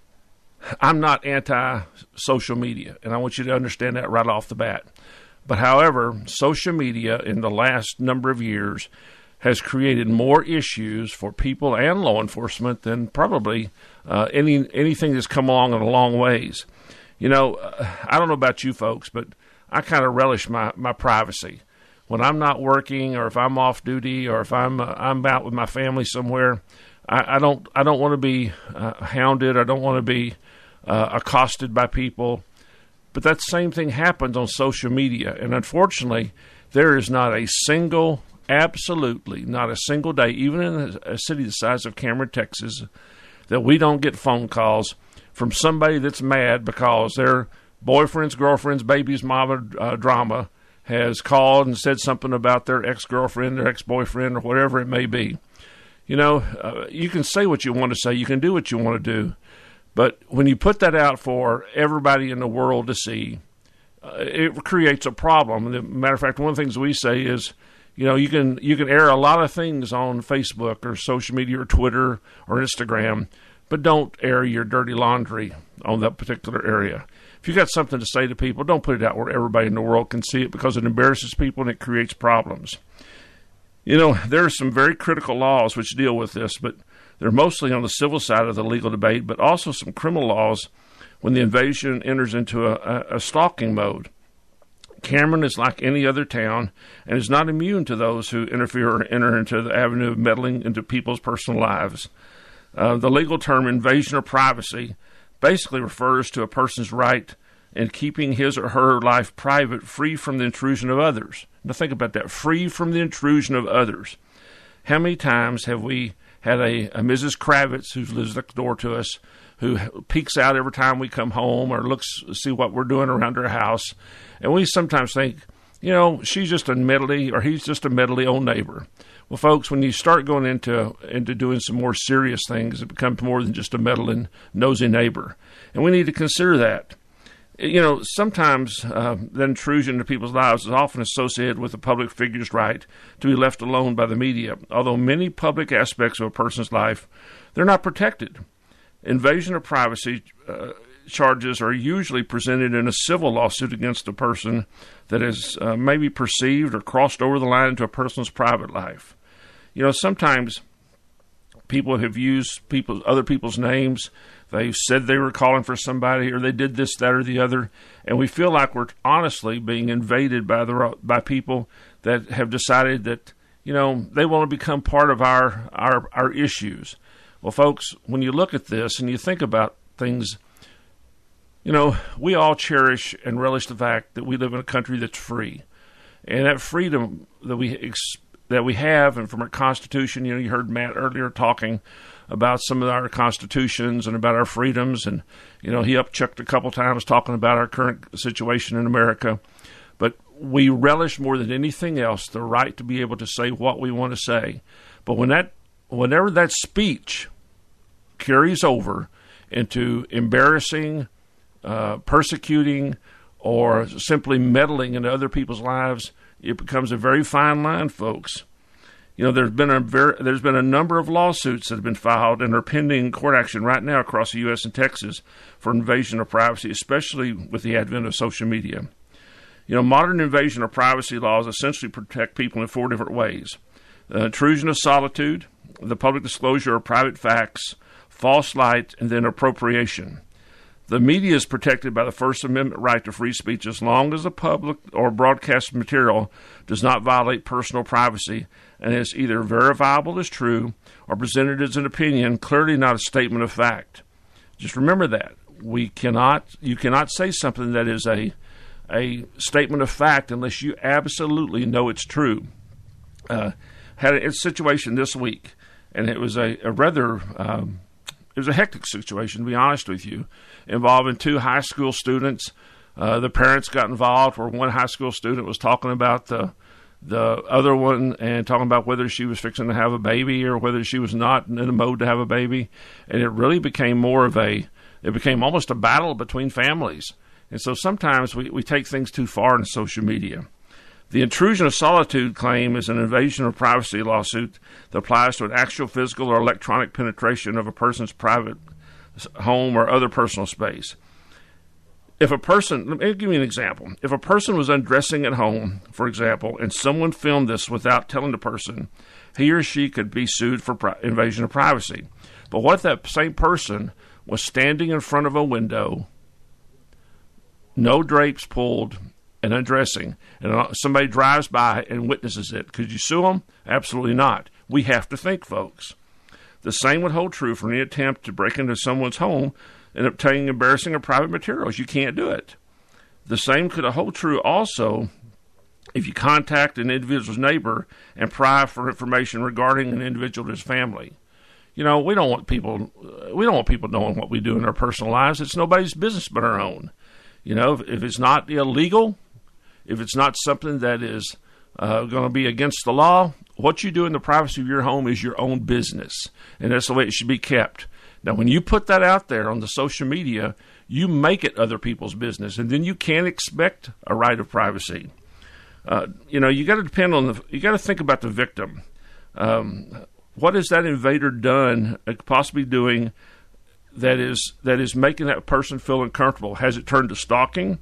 I'm not anti-social media. And I want you to understand that right off the bat. But however, social media in the last number of years has created more issues for people and law enforcement than probably anything that's come along in a long ways. You know, I don't know about you folks, but I kind of relish my privacy. When I'm not working, or if I'm off duty, or if I'm out with my family somewhere, I don't want to be hounded. I don't want to be accosted by people. But that same thing happens on social media, and unfortunately, there is not a single. Absolutely not a single day, even in a city the size of Cameron, Texas, that we don't get phone calls from somebody that's mad because their boyfriend's, girlfriend's, baby's mama drama has called and said something about their ex-girlfriend, their ex-boyfriend, or whatever it may be. You know, you can say what you want to say. You can do what you want to do. But when you put that out for everybody in the world to see, it creates a problem. As a matter of fact, one of the things we say is, you know, you can air a lot of things on Facebook or social media or Twitter or Instagram, but don't air your dirty laundry on that particular area. If you got something to say to people, don't put it out where everybody in the world can see it, because it embarrasses people and it creates problems. You know, there are some very critical laws which deal with this, but they're mostly on the civil side of the legal debate, but also some criminal laws when the invasion enters into a stalking mode. Cameron is like any other town and is not immune to those who interfere or enter into the avenue of meddling into people's personal lives. The legal term invasion of privacy basically refers to a person's right in keeping his or her life private, free from the intrusion of others. Now think about that, free from the intrusion of others. How many times have we had a Mrs. Kravitz who lives next door to us, who peeks out every time we come home or looks to see what we're doing around our house. And we sometimes think, you know, she's just a meddly, or he's just a meddly old neighbor. Well, folks, when you start going into doing some more serious things, it becomes more than just a meddling, nosy neighbor. And we need to consider that. You know, sometimes the intrusion into people's lives is often associated with a public figure's right to be left alone by the media. Although many public aspects of a person's life, they're not protected. Invasion of privacy charges are usually presented in a civil lawsuit against a person that is maybe perceived or crossed over the line into a person's private life. You know, sometimes people have used other people's names. They've said they were calling for somebody, or they did this, that, or the other, and we feel like we're honestly being invaded by people that have decided that, you know, they want to become part of our issues. Well, folks, when you look at this and you think about things, you know, we all cherish and relish the fact that we live in a country that's free. And that freedom that we have, and from our Constitution, you know, you heard Matt earlier talking about some of our constitutions and about our freedoms. And, you know, he upchucked a couple times talking about our current situation in America. But we relish more than anything else the right to be able to say what we want to say. But whenever that speech carries over into embarrassing, persecuting, or simply meddling into other people's lives, it becomes a very fine line, folks. You know, there's been a number of lawsuits that have been filed and are pending court action right now across the U.S. and Texas for invasion of privacy, especially with the advent of social media. You know, modern invasion of privacy laws essentially protect people in 4 different ways: intrusion of solitude, the public disclosure of private facts, false light, and then appropriation. The media is protected by the First Amendment right to free speech as long as the public or broadcast material does not violate personal privacy and is either verifiable as true or presented as an opinion, clearly not a statement of fact. Just remember that. You cannot say something that is a statement of fact unless you absolutely know it's true. Had a situation this week, and it was a rather... it was a hectic situation, to be honest with you, involving 2 high school students The parents got involved, where one high school student was talking about the other one and talking about whether she was fixing to have a baby or whether she was not in a mode to have a baby. And it really became it became almost a battle between families. And so sometimes we take things too far in social media. The intrusion of solitude claim is an invasion of privacy lawsuit that applies to an actual physical or electronic penetration of a person's private home or other personal space. If a person, let me give you an example. If a person was undressing at home, for example, and someone filmed this without telling the person, he or she could be sued for invasion of privacy. But what if that same person was standing in front of a window, no drapes pulled, and undressing, and somebody drives by and witnesses it? Could you sue them? Absolutely not. We have to think, folks. The same would hold true for any attempt to break into someone's home and obtaining embarrassing or private materials. You can't do it. The same could hold true also if you contact an individual's neighbor and pry for information regarding an individual or his family. We don't want people knowing what we do in our personal lives. It's nobody's business but our own. If it's not illegal, if it's not something that is going to be against the law, what you do in the privacy of your home is your own business, and that's the way it should be kept. Now, when you put that out there on the social media, you make it other people's business, and then you can't expect a right of privacy. You got to you got to think about the victim. What has that invader done, possibly doing, that is making that person feel uncomfortable? Has it turned to stalking?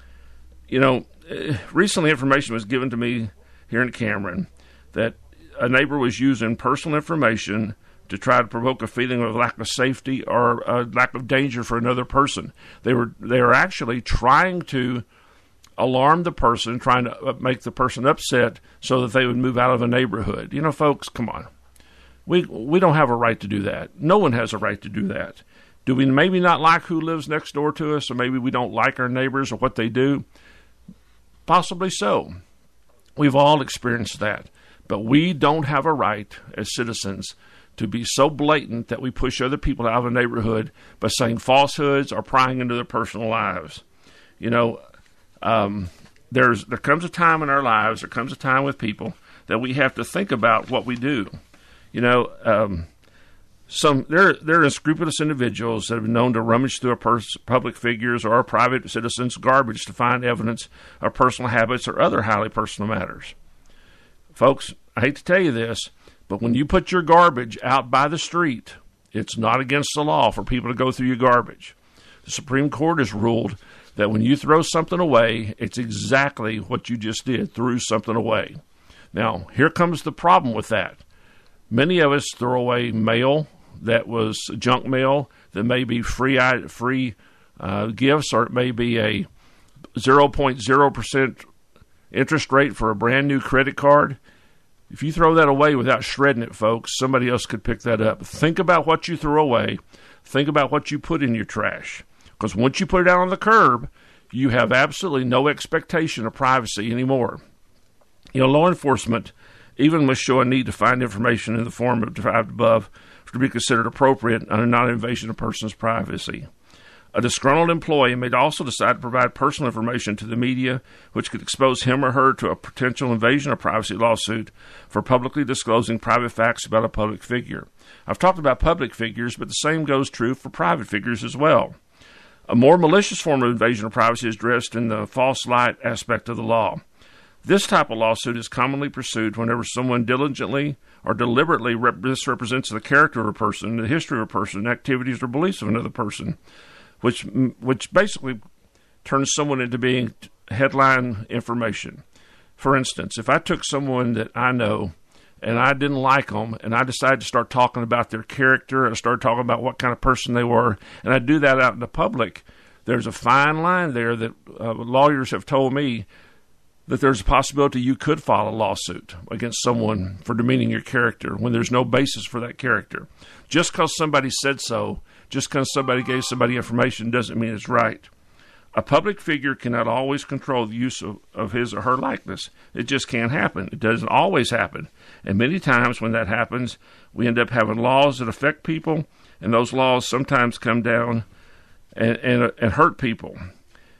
Recently information was given to me here in Cameron that a neighbor was using personal information to try to provoke a feeling of lack of safety or a lack of danger for another person. They were actually trying to alarm the person, trying to make the person upset so that they would move out of a neighborhood. Folks, come on. We don't have a right to do that. No one has a right to do that. Do we maybe not like who lives next door to us, or maybe we don't like our neighbors or what they do? Possibly so. We've all experienced that. But we don't have a right as citizens to be so blatant that we push other people out of a neighborhood by saying falsehoods or prying into their personal lives. There comes a time in our lives, there comes a time with people that we have to think about what we do. There are unscrupulous individuals that have been known to rummage through public figures or a private citizen's garbage to find evidence of personal habits or other highly personal matters. Folks, I hate to tell you this, but when you put your garbage out by the street, it's not against the law for people to go through your garbage. The Supreme Court has ruled that when you throw something away, it's exactly what you just did, threw something away. Now, here comes the problem with that. Many of us throw away mail that was junk mail, that may be free gifts, or it may be a 0.0% interest rate for a brand new credit card. If you throw that away without shredding it, folks, somebody else could pick that up. Think about what you throw away. Think about what you put in your trash. Because once you put it out on the curb, you have absolutely no expectation of privacy anymore. Law enforcement even must show a need to find information in the form of described above to be considered appropriate under non-invasion of a person's privacy. A disgruntled employee may also decide to provide personal information to the media, which could expose him or her to a potential invasion of privacy lawsuit for publicly disclosing private facts about a public figure. I've talked about public figures, but the same goes true for private figures as well. A more malicious form of invasion of privacy is addressed in the false light aspect of the law. This type of lawsuit is commonly pursued whenever someone diligently or deliberately misrepresents the character of a person, the history of a person, activities or beliefs of another person, which basically turns someone into being headline information. For instance, if I took someone that I know and I didn't like them, and I decided to start talking about their character, and I started talking about what kind of person they were, and I do that out in the public, there's a fine line there that lawyers have told me that there's a possibility you could file a lawsuit against someone for demeaning your character when there's no basis for that character. Just because somebody said so, just because somebody gave somebody information doesn't mean it's right. A public figure cannot always control the use of his or her likeness. It just can't happen. It doesn't always happen. And many times when that happens, we end up having laws that affect people, and those laws sometimes come down and hurt people.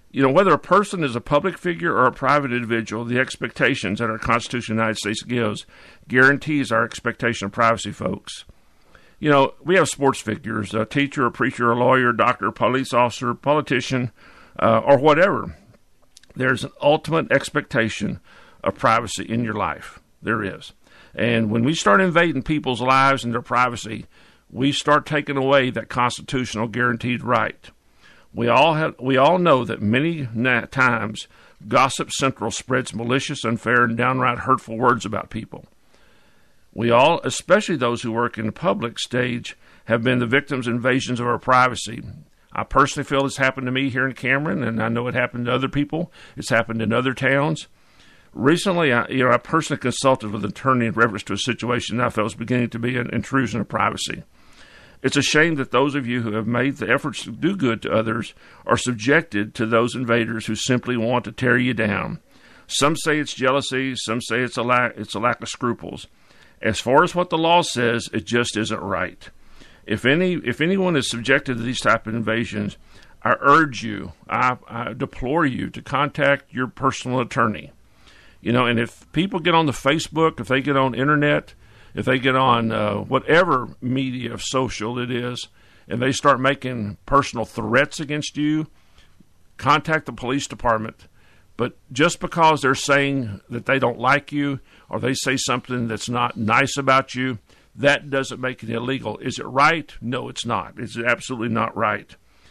Whether a person is a public figure or a private individual, the expectations that our Constitution of the United States gives guarantees our expectation of privacy, folks. We have sports figures, a teacher, a preacher, a lawyer, a doctor, a police officer, politician, or whatever. There's an ultimate expectation of privacy in your life. There is. And when we start invading people's lives and their privacy, we start taking away that constitutional guaranteed right. We all know that many times Gossip Central spreads malicious, unfair, and downright hurtful words about people. We all, especially those who work in the public stage, have been the victims of invasions of our privacy. I personally feel this happened to me here in Cameron, and I know it happened to other people. It's happened in other towns. Recently, I personally consulted with an attorney in reference to a situation that I felt was beginning to be an intrusion of privacy. It's a shame that those of you who have made the efforts to do good to others are subjected to those invaders who simply want to tear you down. Some say it's jealousy. Some say it's a lack of scruples. As far as what the law says, it just isn't right. If anyone is subjected to these type of invasions, I urge you, I deplore you to contact your personal attorney. And if people get on the Facebook, if they get on internet, if they get on whatever media of social it is, and they start making personal threats against you, contact the police department. But just because they're saying that they don't like you or they say something that's not nice about you, that doesn't make it illegal. Is it right? No, it's not. It's absolutely not right.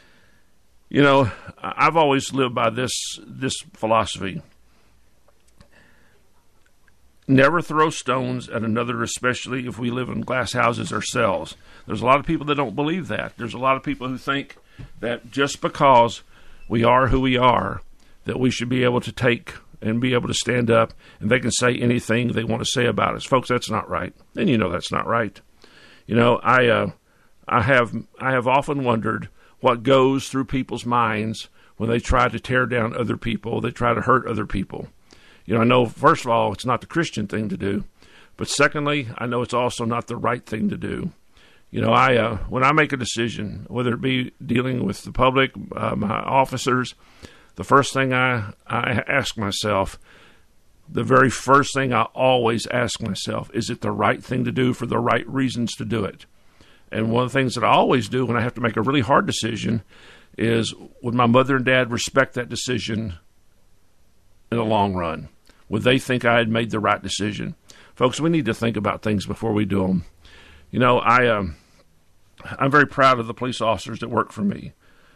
I've always lived by this philosophy. Never throw stones at another, especially if we live in glass houses ourselves. There's a lot of people that don't believe that. There's a lot of people who think that just because we are who we are, that we should be able to take and be able to stand up and they can say anything they want to say about us. Folks, that's not right. And that's not right. I have often wondered what goes through people's minds when they try to tear down other people, they try to hurt other people. I know, first of all, it's not the Christian thing to do. But secondly, I know it's also not the right thing to do. When I make a decision, whether it be dealing with the public, my officers, the first thing I ask myself, the very first thing I always ask myself, is it the right thing to do for the right reasons to do it? And one of the things that I always do when I have to make a really hard decision is, would my mother and dad respect that decision in the long run? Would they think I had made the right decision? Folks, we need to think about things before we do them. I'm very proud of the police officers that work for me.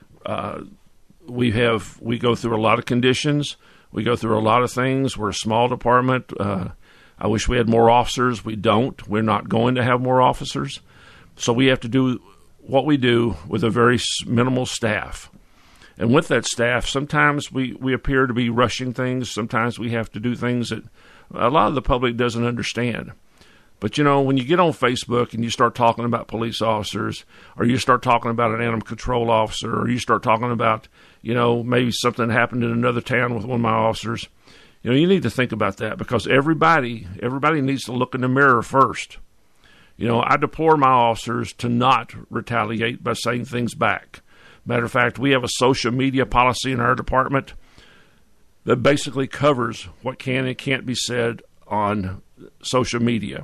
We go through a lot of conditions. We go through a lot of things. We're a small department. I wish we had more officers. We don't. We're not going to have more officers. So we have to do what we do with a very minimal staff. And with that staff, sometimes we appear to be rushing things. Sometimes we have to do things that a lot of the public doesn't understand. But, when you get on Facebook and you start talking about police officers, or you start talking about an animal control officer, or you start talking about, maybe something happened in another town with one of my officers, you need to think about that, because everybody needs to look in the mirror first. I deplore my officers to not retaliate by saying things back. Matter of fact, we have a social media policy in our department that basically covers what can and can't be said on social media.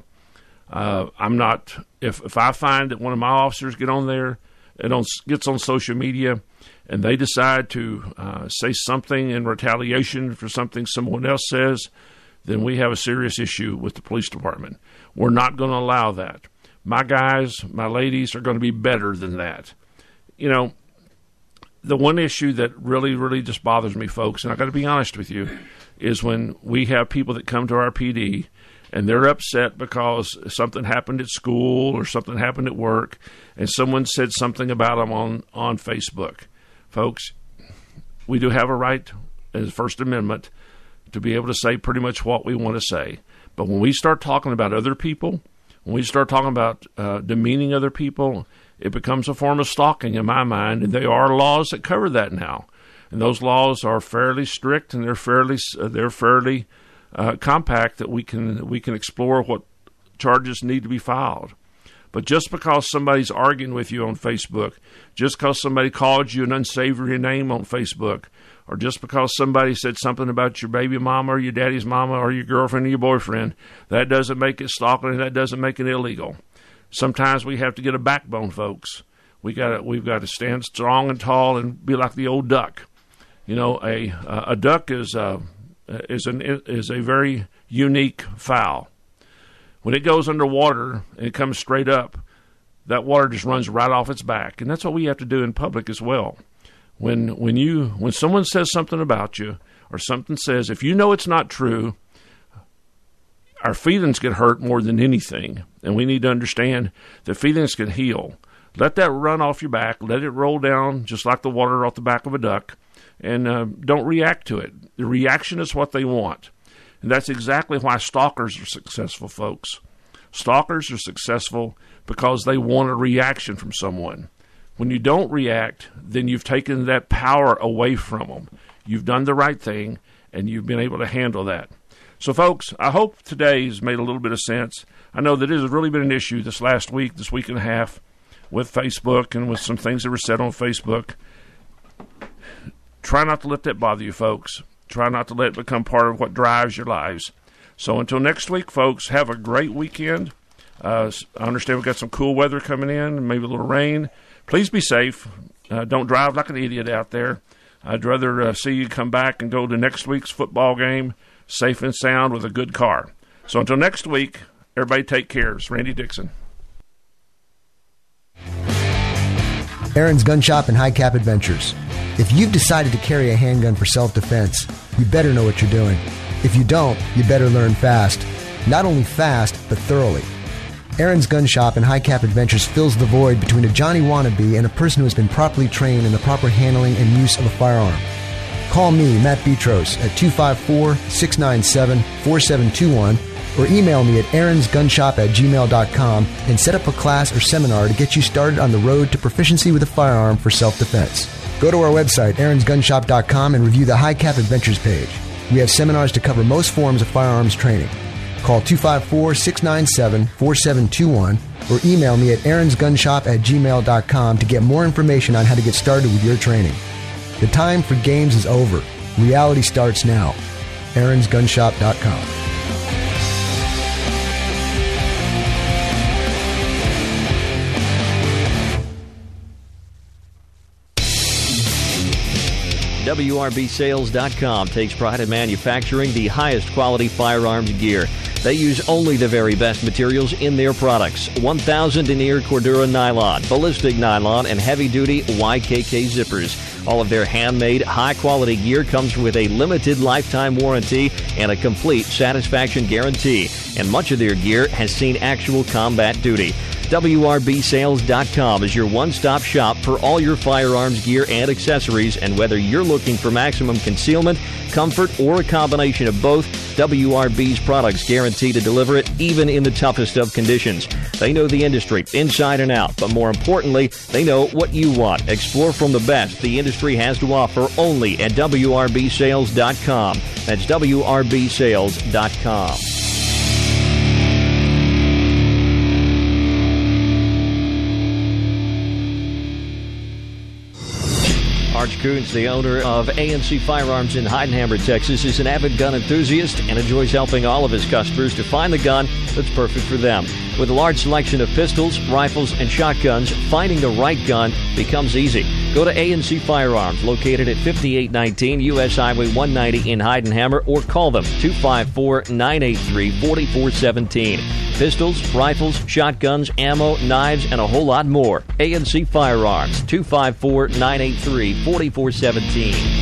If I find that one of my officers get on there and gets on social media and they decide to say something in retaliation for something someone else says, then we have a serious issue with the police department. We're not going to allow that. My guys, my ladies are going to be better than that. The one issue that really, really just bothers me, folks, and I got to be honest with you, is when we have people that come to our PD and they're upset because something happened at school or something happened at work and someone said something about them on Facebook. Folks, we do have a right as First Amendment to be able to say pretty much what we want to say. But when we start talking about other people, when we start talking about demeaning other people, it becomes a form of stalking in my mind, and there are laws that cover that now. And those laws are fairly strict, and they're fairly compact that we can explore what charges need to be filed. But just because somebody's arguing with you on Facebook, just because somebody called you an unsavory name on Facebook, or just because somebody said something about your baby mama or your daddy's mama or your girlfriend or your boyfriend, that doesn't make it stalking and that doesn't make it illegal. Sometimes we have to get a backbone, folks. We've got to stand strong and tall and be like the old duck. You know, a duck is a very unique fowl. When it goes underwater and it comes straight up, that water just runs right off its back, and that's what we have to do in public as well. When someone says something about you or something says, if you know it's not true, our feelings get hurt more than anything, and we need to understand that feelings can heal. Let that run off your back. Let it roll down just like the water off the back of a duck, and don't react to it. The reaction is what they want, and that's exactly why stalkers are successful, folks. Stalkers are successful because they want a reaction from someone. When you don't react, then you've taken that power away from them. You've done the right thing, and you've been able to handle that. So, folks, I hope today's made a little bit of sense. I know that it has really been an issue this week and a half, with Facebook and with some things that were said on Facebook. Try not to let that bother you, folks. Try not to let it become part of what drives your lives. So until next week, folks, have a great weekend. I understand we've got some cool weather coming in, maybe a little rain. Please be safe. Don't drive like an idiot out there. I'd rather see you come back and go to next week's football game safe and sound with a good car. So until next week, everybody take care. It's Randy Dixon. Aaron's Gun Shop and High Cap Adventures. If you've decided to carry a handgun for self-defense, you better know what you're doing. If you don't, you better learn fast. Not only fast, but thoroughly. Aaron's Gun Shop and High Cap Adventures fills the void between a Johnny wannabe and a person who has been properly trained in the proper handling and use of a firearm. Call me, Matt Betros, at 254-697-4721 or email me at aaronsgunshop@gmail.com and set up a class or seminar to get you started on the road to proficiency with a firearm for self-defense. Go to our website, aaronsgunshop.com, and review the High Cap Adventures page. We have seminars to cover most forms of firearms training. Call 254-697-4721 or email me at aaronsgunshop@gmail.com to get more information on how to get started with your training. The time for games is over. Reality starts now. aaronsgunshop.com. WRBsales.com takes pride in manufacturing the highest quality firearms gear. They use only the very best materials in their products. 1000 denier Cordura nylon, ballistic nylon, and heavy-duty YKK zippers. All of their handmade, high-quality gear comes with a limited lifetime warranty and a complete satisfaction guarantee. And much of their gear has seen actual combat duty. WRBsales.com is your one-stop shop for all your firearms gear and accessories, and whether you're looking for maximum concealment, comfort, or a combination of both, WRB's products guarantee to deliver it even in the toughest of conditions. They know the industry inside and out, but more importantly, they know what you want. Explore from the best the industry has to offer only at WRBsales.com. That's WRBsales.com. Arch Coons, the owner of A&C Firearms in Heidenhammer, Texas, is an avid gun enthusiast and enjoys helping all of his customers to find the gun that's perfect for them. With a large selection of pistols, rifles, and shotguns, finding the right gun becomes easy. Go to A&C Firearms, located at 5819 U.S. Highway 190 in Heidenhammer, or call them 254-983-4417. Pistols, rifles, shotguns, ammo, knives, and a whole lot more. A&C Firearms, 254-983-4417.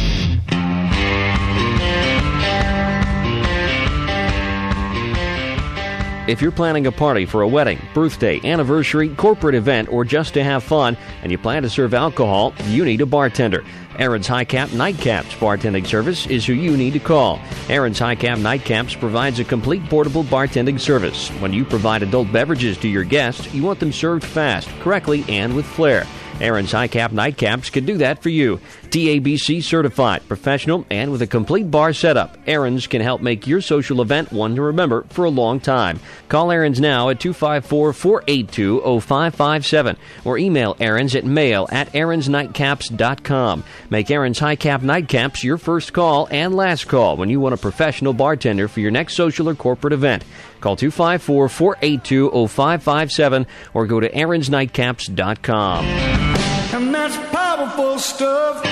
If you're planning a party for a wedding, birthday, anniversary, corporate event, or just to have fun, and you plan to serve alcohol, you need a bartender. Aaron's High Cap Nightcaps bartending service is who you need to call. Aaron's High Cap Nightcaps provides a complete portable bartending service. When you provide adult beverages to your guests, you want them served fast, correctly, and with flair. Aaron's High Cap Nightcaps can do that for you. TABC certified, professional, and with a complete bar setup, Aaron's can help make your social event one to remember for a long time. Call Aaron's now at 254-482-0557 or email Aaron's at mail@aaronsnightcaps.com. Make Aaron's High Cap Nightcaps your first call and last call when you want a professional bartender for your next social or corporate event. Call 254-482-0557 or go to aaronsnightcaps.com. And that's powerful stuff.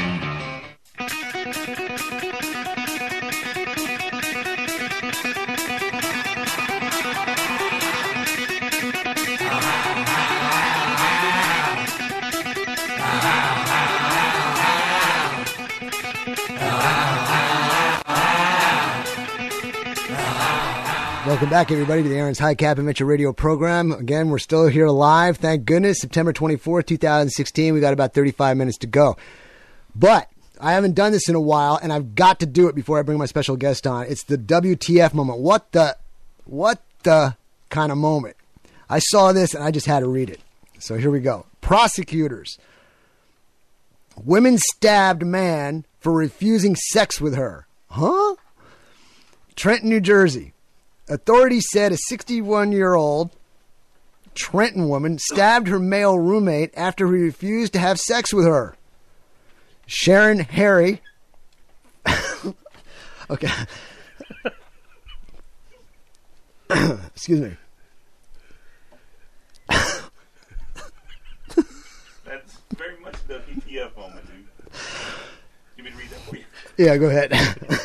Welcome back, everybody, to the Aaron's High Cap Adventure Radio program. Again, we're still here live. Thank goodness. September 24th, 2016. We got about 35 minutes to go. But I haven't done this in a while, and I've got to do it before I bring my special guest on. It's the WTF moment. What the kind of moment? I saw this, and I just had to read it. So here we go. Prosecutors. Women stabbed man for refusing sex with her. Huh? Trenton, New Jersey. Authorities said a 61-year-old Trenton woman stabbed her male roommate after he refused to have sex with her. Sharon Harry. Okay. Excuse me. That's very much the WTF moment, dude. You mean read that for you? Yeah, go ahead.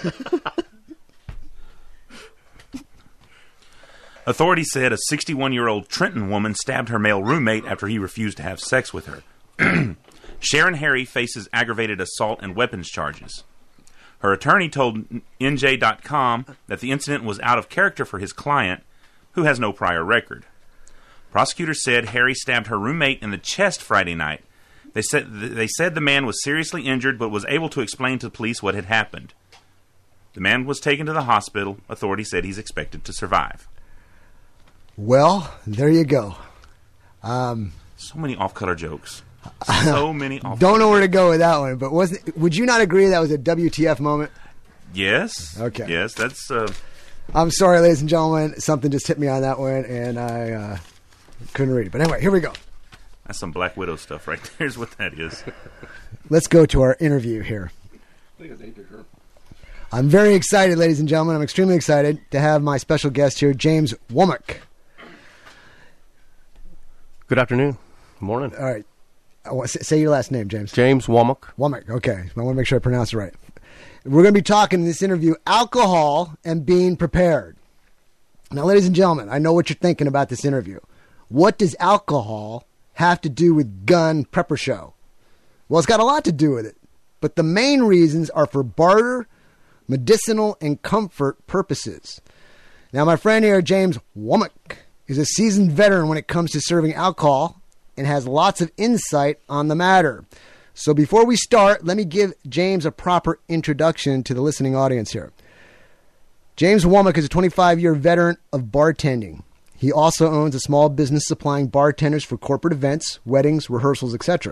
Authorities said a 61-year-old Trenton woman stabbed her male roommate after he refused to have sex with her. Sharon Harry faces aggravated assault and weapons charges. Her attorney told NJ.com that the incident was out of character for his client, who has no prior record. Prosecutors said Harry stabbed her roommate in the chest Friday night. They said the man was seriously injured but was able to explain to police what had happened. The man was taken to the hospital. Authorities said he's expected to survive. Well, there you go. So many off-color jokes. So many off-color Don't know where to go with that one, but would you not agree that was a WTF moment? Yes. Okay. Yes, that's... I'm sorry, ladies and gentlemen. Something just hit me on that one, and I couldn't read it. But anyway, here we go. That's some Black Widow stuff right there is what that is. Let's go to our interview here. I'm very excited, ladies and gentlemen. I'm extremely excited to have my special guest here, James Womack. Good afternoon. Morning. All right. Say your last name, James. James Womack. Womack. Okay. I want to make sure I pronounce it right. We're going to be talking in this interview alcohol and being prepared. Now, ladies and gentlemen, I know what you're thinking about this interview. What does alcohol have to do with gun prepper show? Well, it's got a lot to do with it. But the main reasons are for barter, medicinal, and comfort purposes. Now, my friend here, James Womack, is a seasoned veteran when it comes to serving alcohol and has lots of insight on the matter. So before we start, let me give James a proper introduction to the listening audience here. James Womack is a 25-year veteran of bartending. He also owns a small business supplying bartenders for corporate events, weddings, rehearsals, etc.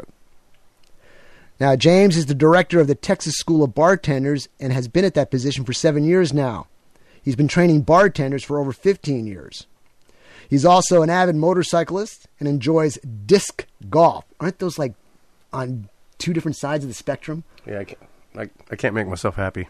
Now, James is the director of the Texas School of Bartenders and has been at that position for 7 years now. He's been training bartenders for over 15 years. He's also an avid motorcyclist and enjoys disc golf. Aren't those like on two different sides of the spectrum? Yeah, I can't make myself happy.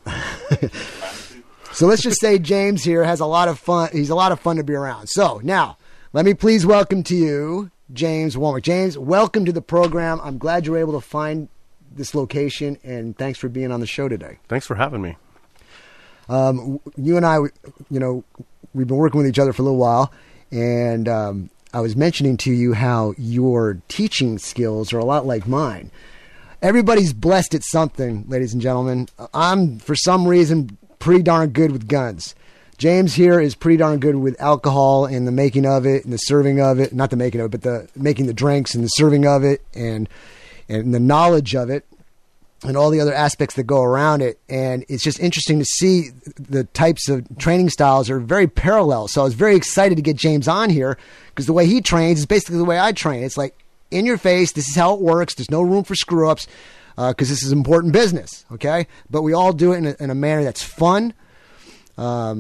So let's just say James here has a lot of fun. He's a lot of fun to be around. So now, let me please welcome to you James Womack. James, welcome to the program. I'm glad you were able to find this location, and thanks for being on the show today. Thanks for having me. You and I, we've been working with each other for a little while. And I was mentioning to you how your teaching skills are a lot like mine. Everybody's blessed at something, ladies and gentlemen. I'm, for some reason, pretty darn good with guns. James here is pretty darn good with alcohol and the making of it and the serving of it. Not the making of it, but the making the drinks and the serving of it and the knowledge of it. And all the other aspects that go around it. And it's just interesting to see the types of training styles are very parallel. So I was very excited to get James on here because the way he trains is basically the way I train. It's like in your face. This is how it works. There's no room for screw ups. because this is important business, okay? But we all do it in a manner that's fun, a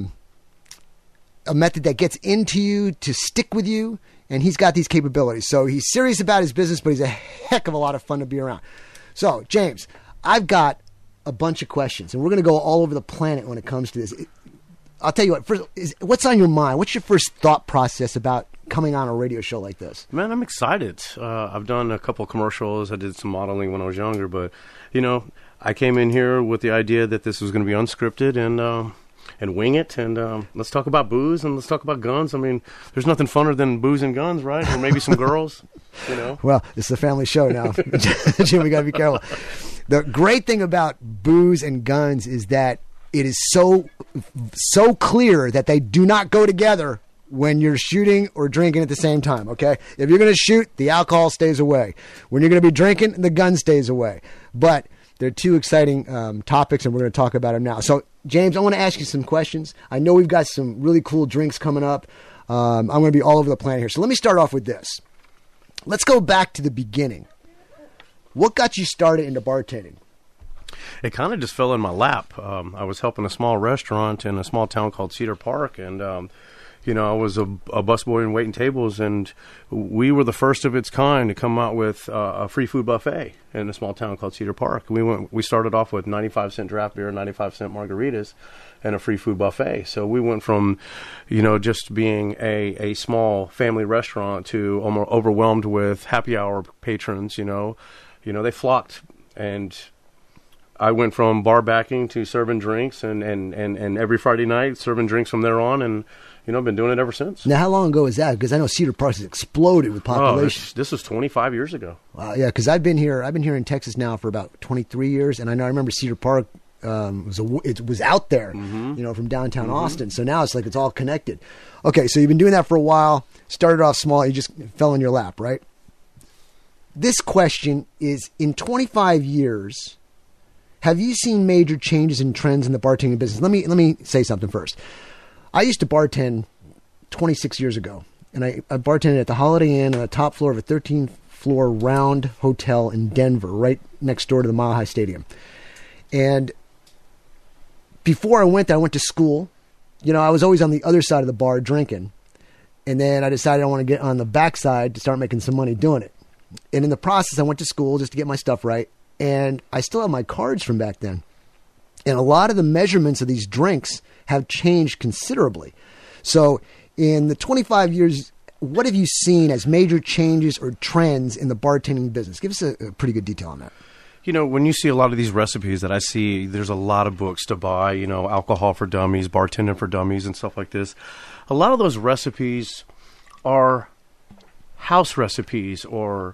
method that gets into you to stick with you, and he's got these capabilities. So he's serious about his business, but he's a heck of a lot of fun to be around. So, James, I've got a bunch of questions, and we're going to go all over the planet when it comes to this. I'll tell you what, first, what's on your mind? What's your first thought process about coming on a radio show like this? Man, I'm excited. I've done a couple commercials. I did some modeling when I was younger, but, you know, I came in here with the idea that this was going to be unscripted and wing it, and let's talk about booze and let's talk about guns. I mean, there's nothing funner than booze and guns, right? Or maybe some girls, you know? Well, it's a family show now. Jim, we got to be careful. The great thing about booze and guns is that it is so clear that they do not go together when you're shooting or drinking at the same time, okay? If you're going to shoot, the alcohol stays away. When you're going to be drinking, the gun stays away. But they're two exciting topics, and we're going to talk about them now. So, James, I want to ask you some questions. I know we've got some really cool drinks coming up. I'm going to be all over the planet here. So let me start off with this. Let's go back to the beginning. What got you started into bartending? It kind of just fell in my lap. I was helping a small restaurant in a small town called Cedar Park, and you know, I was a busboy and waiting tables, and we were the first of its kind to come out with a free food buffet in a small town called Cedar Park. We started off with 95-cent draft beer, 95-cent margaritas, and a free food buffet. So we went from, you know, just being a small family restaurant to almost overwhelmed with happy hour patrons. You know, they flocked, and I went from bar backing to serving drinks, and every Friday night serving drinks from there on, and you know, I've been doing it ever since. Now, how long ago is that? Because I know Cedar Park has exploded with population. This was 25 years ago. Wow, yeah, because I've been here in Texas now for about 23 years, and I remember Cedar Park it was out there, you know, from downtown Austin. So now it's like it's all connected. Okay, so you've been doing that for a while. Started off small, you just fell in your lap, right? This question is: in 25 years, have you seen major changes and trends in the bartending business? Let me say something first. I used to bartend 26 years ago, and I bartended at the Holiday Inn on the top floor of a 13th-floor round hotel in Denver, right next door to the Mile High Stadium. And before I went to school. You know, I was always on the other side of the bar drinking, and then I decided I want to get on the backside to start making some money doing it. And in the process, I went to school just to get my stuff right, and I still have my cards from back then. And a lot of the measurements of these drinks have changed considerably. So in the 25 years, what have you seen as major changes or trends in the bartending business? Give us a pretty good detail on that. You know, when you see a lot of these recipes that I see, there's a lot of books to buy, you know, Alcohol for Dummies, Bartending for Dummies, and stuff like this. A lot of those recipes are house recipes or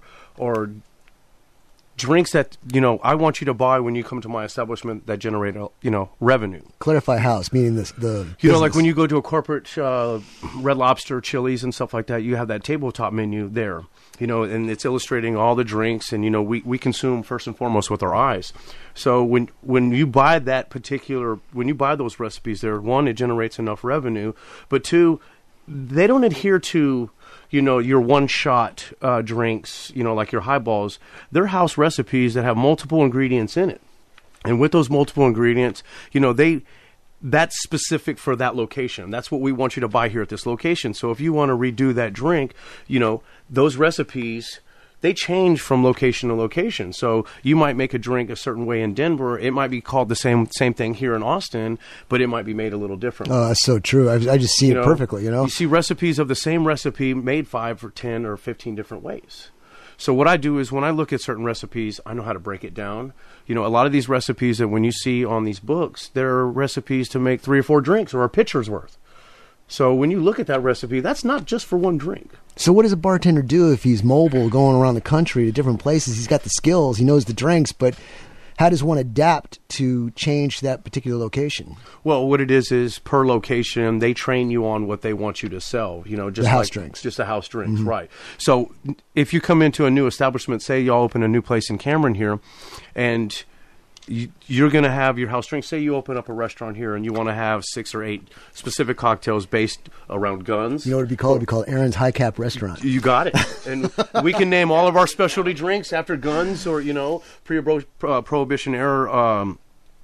drinks that, you know, I want you to buy when you come to my establishment that generate, you know, revenue. Clarify house, meaning the you know, like when you go to a corporate Red Lobster, Chili's, and stuff like that, you have that tabletop menu there, you know, and it's illustrating all the drinks, and, you know, we consume first and foremost with our eyes. So when you buy when you buy those recipes there, one, it generates enough revenue, but two, they don't adhere to, you know, your one-shot drinks, you know, like your highballs. They're house recipes that have multiple ingredients in it. And with those multiple ingredients, you know, that's specific for that location. That's what we want you to buy here at this location. So if you want to redo that drink, you know, those recipes, they change from location to location. So you might make a drink a certain way in Denver. It might be called the same thing here in Austin, but it might be made a little differently. Oh, that's so true. I just see it perfectly, you know. You see recipes of the same recipe made 5 or 10 or 15 different ways. So what I do is when I look at certain recipes, I know how to break it down. You know, a lot of these recipes that when you see on these books, they're recipes to make 3 or 4 drinks or a pitcher's worth. So when you look at that recipe, that's not just for one drink. So what does a bartender do if he's mobile, going around the country to different places? He's got the skills, he knows the drinks, but how does one adapt to change that particular location? Well, what it is per location, they train you on what they want you to sell. You know, just the house drinks. Just the house drinks, right. So if you come into a new establishment, say y'all open a new place in Cameron here, and you're going to have your house drinks. Say you open up a restaurant here and you want to have 6 or 8 specific cocktails based around guns. You know what it'd be called? It'd be called Aaron's High Cap Restaurant. You got it. And we can name all of our specialty drinks after guns or, pre or Prohibition era.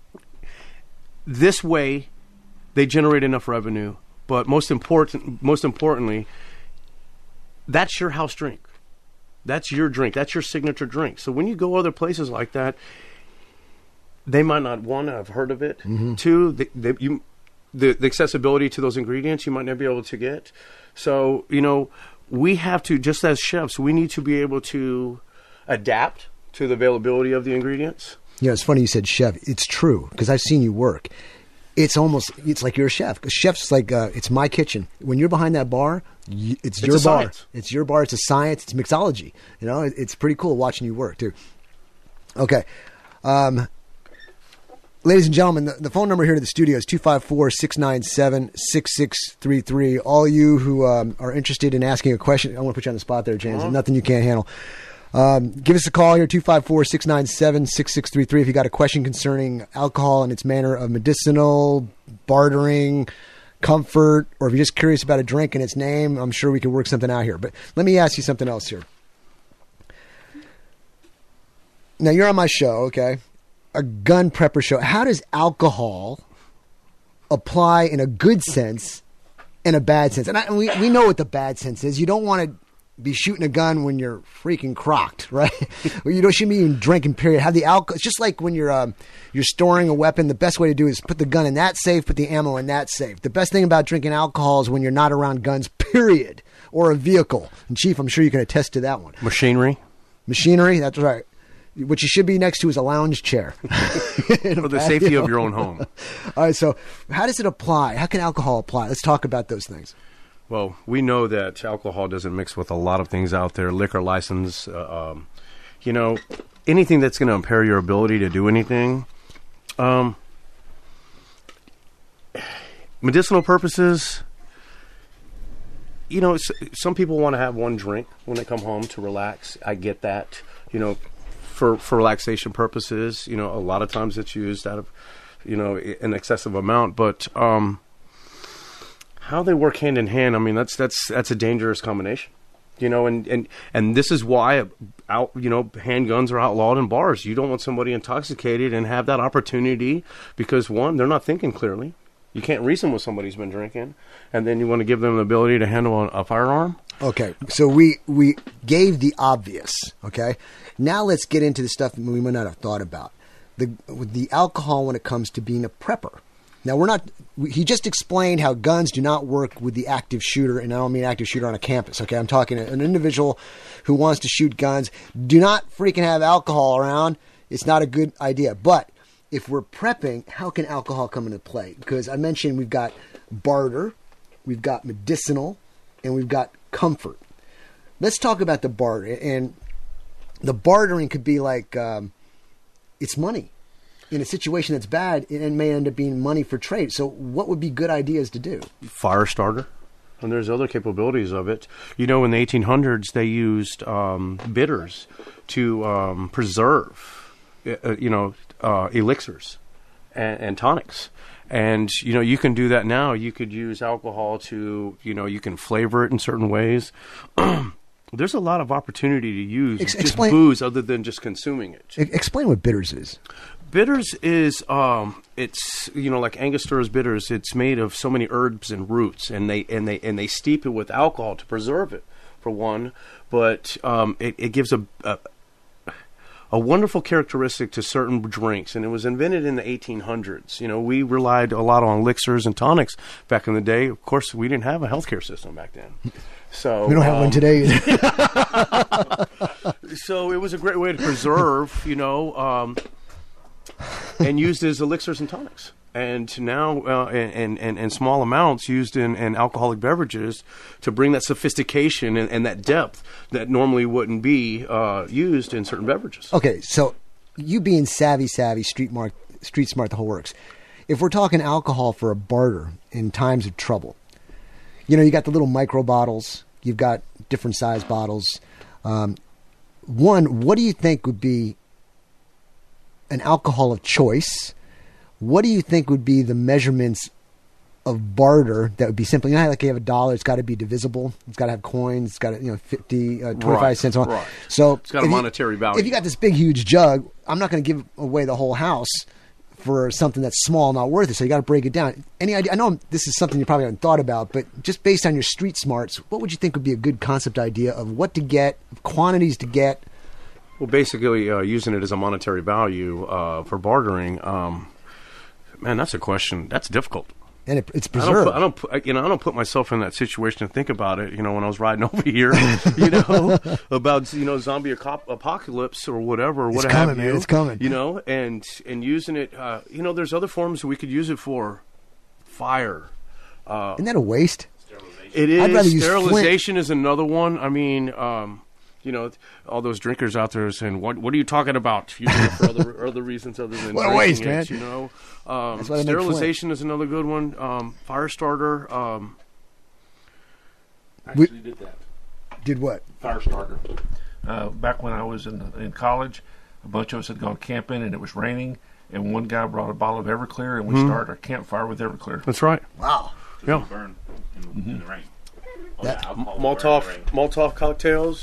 This way, they generate enough revenue. But most importantly, that's your house drink. That's your drink. That's your signature drink. So when you go other places like that, they might not, one, have heard of it. Mm-hmm. Two, the accessibility to those ingredients you might not be able to get. So, we have to, just as chefs, we need to be able to adapt to the availability of the ingredients. It's funny you said chef. It's true, because I've seen you work. It's like you're a chef. A chef's like, it's my kitchen. When you're behind that bar, it's your bar. Science. It's your bar. It's a science. It's mixology. It's pretty cool watching you work, too. Okay. Ladies and gentlemen, the phone number here to the studio is 254-697-6633. All you who are interested in asking a question, I want to put you on the spot there, James. Nothing you can't handle. Give us a call here, 254-697-6633, if you got a question concerning alcohol and its manner of medicinal, bartering, comfort, or if you're just curious about a drink and its name. I'm sure we can work something out here. But let me ask you something else here. Now, you're on my show, okay? A gun prepper show. How does alcohol apply in a good sense and a bad sense? And we know what the bad sense is. You don't want to be shooting a gun when you're freaking crocked, right? You shouldn't be even drinking, period. Have the alcohol. It's just like when you're storing a weapon. The best way to do is put the gun in that safe, put the ammo in that safe. The best thing about drinking alcohol is when you're not around guns, period, or a vehicle. And Chief, I'm sure you can attest to that one. Machinery, that's right. What you should be next to is a lounge chair. For the safety of your own home. All right, so how does it apply? How can alcohol apply? Let's talk about those things. Well, we know that alcohol doesn't mix with a lot of things out there. Liquor license, anything that's going to impair your ability to do anything. Medicinal purposes, some people want to have one drink when they come home to relax. I get that. For relaxation purposes, a lot of times it's used out of, an excessive amount. But how they work hand in hand, I mean, that's a dangerous combination. And this is why handguns are outlawed in bars. You don't want somebody intoxicated and have that opportunity because, one, they're not thinking clearly. You can't reason with somebody who's been drinking, and then you want to give them the ability to handle a firearm. Okay, so we gave the obvious, okay? Now let's get into the stuff that we might not have thought about. The alcohol when it comes to being a prepper. Now, he just explained how guns do not work with the active shooter, and I don't mean active shooter on a campus, okay? I'm talking an individual who wants to shoot guns. Do not freaking have alcohol around. It's not a good idea. But if we're prepping, how can alcohol come into play? Because I mentioned we've got barter, we've got medicinal, and we've got comfort. Let's talk about the barter. And the bartering could be like it's money. In a situation that's bad, it may end up being money for trade. So what would be good ideas to do? Fire starter. And there's other capabilities of it. In the 1800s, they used bitters to preserve, elixirs and tonics. And, you can do that now. You could use alcohol to, you can flavor it in certain ways. There's a lot of opportunity to use just booze other than just consuming it. Explain what bitters is. Bitters is it's like Angostura bitters. It's made of so many herbs and roots, and they steep it with alcohol to preserve it, for one. But it gives a wonderful characteristic to certain drinks, and it was invented in the 1800s. We relied a lot on elixirs and tonics back in the day. Of course, we didn't have a healthcare system back then. So we don't have one today either. So it was a great way to preserve, and used as elixirs and tonics. And now, in small amounts, used in alcoholic beverages to bring that sophistication and that depth that normally wouldn't be used in certain beverages. Okay, so you being savvy, street smart, the whole works. If we're talking alcohol for a barter in times of trouble, you got the little micro bottles, you've got different size bottles. One, what do you think would be an alcohol of choice, what do you think would be the measurements of barter that would be simple? You know how like you have $1, it's got to be divisible. It's got to have coins. It's got to, 25 cents on. Right. So it's got a monetary value. If you got this big, huge jug, I'm not going to give away the whole house for something that's small, not worth it. So you got to break it down. Any idea? I know this is something you probably haven't thought about, but just based on your street smarts, what would you think would be a good concept idea of what to get, quantities to get? Well, basically, using it as a monetary value for bartering, man, that's a question. That's difficult. And it's preserved. I don't put myself in that situation to think about it. When I was riding over here, about zombie apocalypse or whatever, it's coming, man. It's coming. And using it. There's other forms we could use it for. Fire. Isn't that a waste? It is. I'd rather use sterilization is another one. I mean, all those drinkers out there saying, "What are you talking about?" Using it for other reasons other than what a waste, man. Sterilization is another good one. Fire starter. Actually, did that. Did what? Fire starter. Back when I was in college, a bunch of us had gone camping and it was raining, and one guy brought a bottle of Everclear, and we started our camppierfire with Everclear. That's right. Wow. Yeah. Burn in the rain. Molotov cocktails,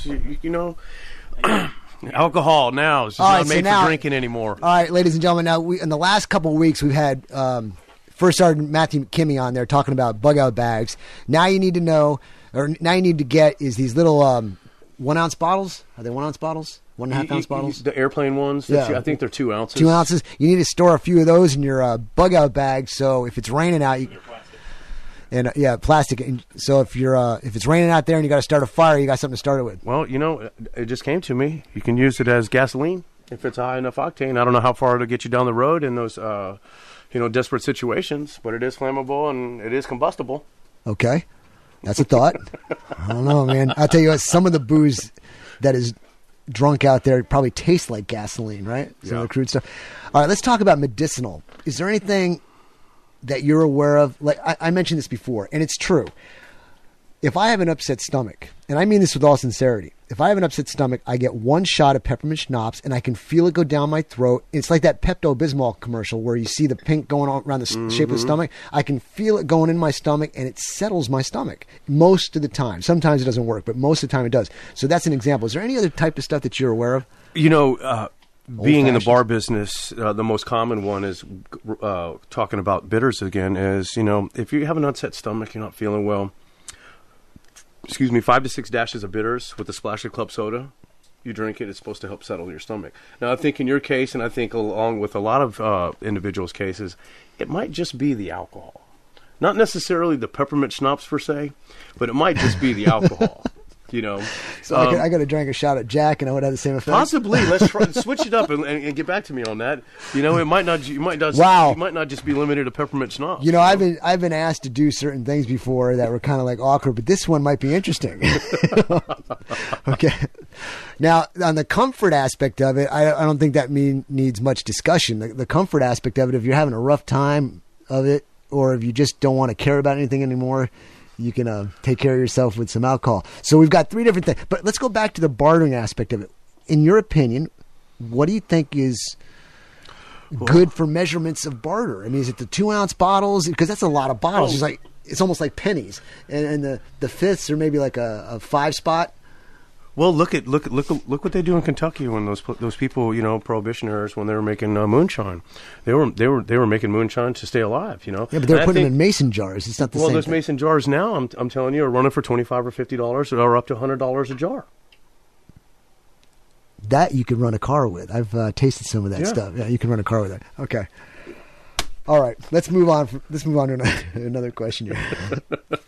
alcohol now is not made for drinking anymore. All right, ladies and gentlemen, now in the last couple of weeks we've had First Sergeant Matthew Kimmy on there talking about bug out bags. Now you need to know, or now you need to get is these little 1 ounce bottles. Are they 1 ounce bottles? 1.5 ounce bottles? The airplane ones? Yeah. I think they're 2 ounces. 2 ounces. You need to store a few of those in your bug out bag, so if it's raining out, and plastic. And so if it's raining out there and you got to start a fire, you got something to start it with. Well, it just came to me. You can use it as gasoline if it's high enough octane. I don't know how far it'll get you down the road in those, desperate situations, but it is flammable and it is combustible. Okay, that's a thought. I don't know, man. I'll tell you what. Some of the booze that is drunk out there probably tastes like gasoline, right? Some of the crude stuff. All right, let's talk about medicinal. Is there anything that you're aware of? Like I mentioned this before, and it's true. If I have an upset stomach, and I mean this with all sincerity, if I have an upset stomach, I get 1 shot of peppermint schnapps, and I can feel it go down my throat. It's like that Pepto-Bismol commercial where you see the pink going on around the shape of the stomach. I can feel it going in my stomach, and it settles my stomach most of the time. Sometimes it doesn't work, but most of the time it does. So that's an example. Is there any other type of stuff that you're aware of? Being in the bar business, the most common one is talking about bitters again. Is if you have an upset stomach, you're not feeling well. 5 to 6 dashes of bitters with a splash of club soda. You drink it; it's supposed to help settle your stomach. Now, I think in your case, and I think along with a lot of individuals' cases, it might just be the alcohol, not necessarily the peppermint schnapps per se, but it might just be the alcohol. So I got to drink a shot at Jack, and I would have the same effect. Possibly. Let's try switch it up and get back to me on that. It might not. You might not. Wow. You might not just be limited to peppermint schnapps. I've been asked to do certain things before that were kind of like awkward, but this one might be interesting. Okay. Now, on the comfort aspect of it, I don't think that needs much discussion. The comfort aspect of it, if you're having a rough time of it, or if you just don't want to care about anything anymore, you can take care of yourself with some alcohol. So we've got 3 different things. But let's go back to the bartering aspect of it. In your opinion, what do you think is good for measurements of barter? I mean, is it the 2 ounce bottles? Because that's a lot of bottles. It's almost like pennies. And the fifths are maybe like a 5 spot. Well, look what they do in Kentucky when those people, prohibitionaries, when they were making moonshine, they were making moonshine to stay alive, Yeah, but they're putting them in mason jars. It's not the same. Well, those thing. Mason jars now, I'm telling you, are running for $25 or $50, or up to $100 a jar. That you could run a car with. I've tasted some of that stuff. Yeah, you can run a car with that. Okay. All right, let's move on. Let's move on to another question here.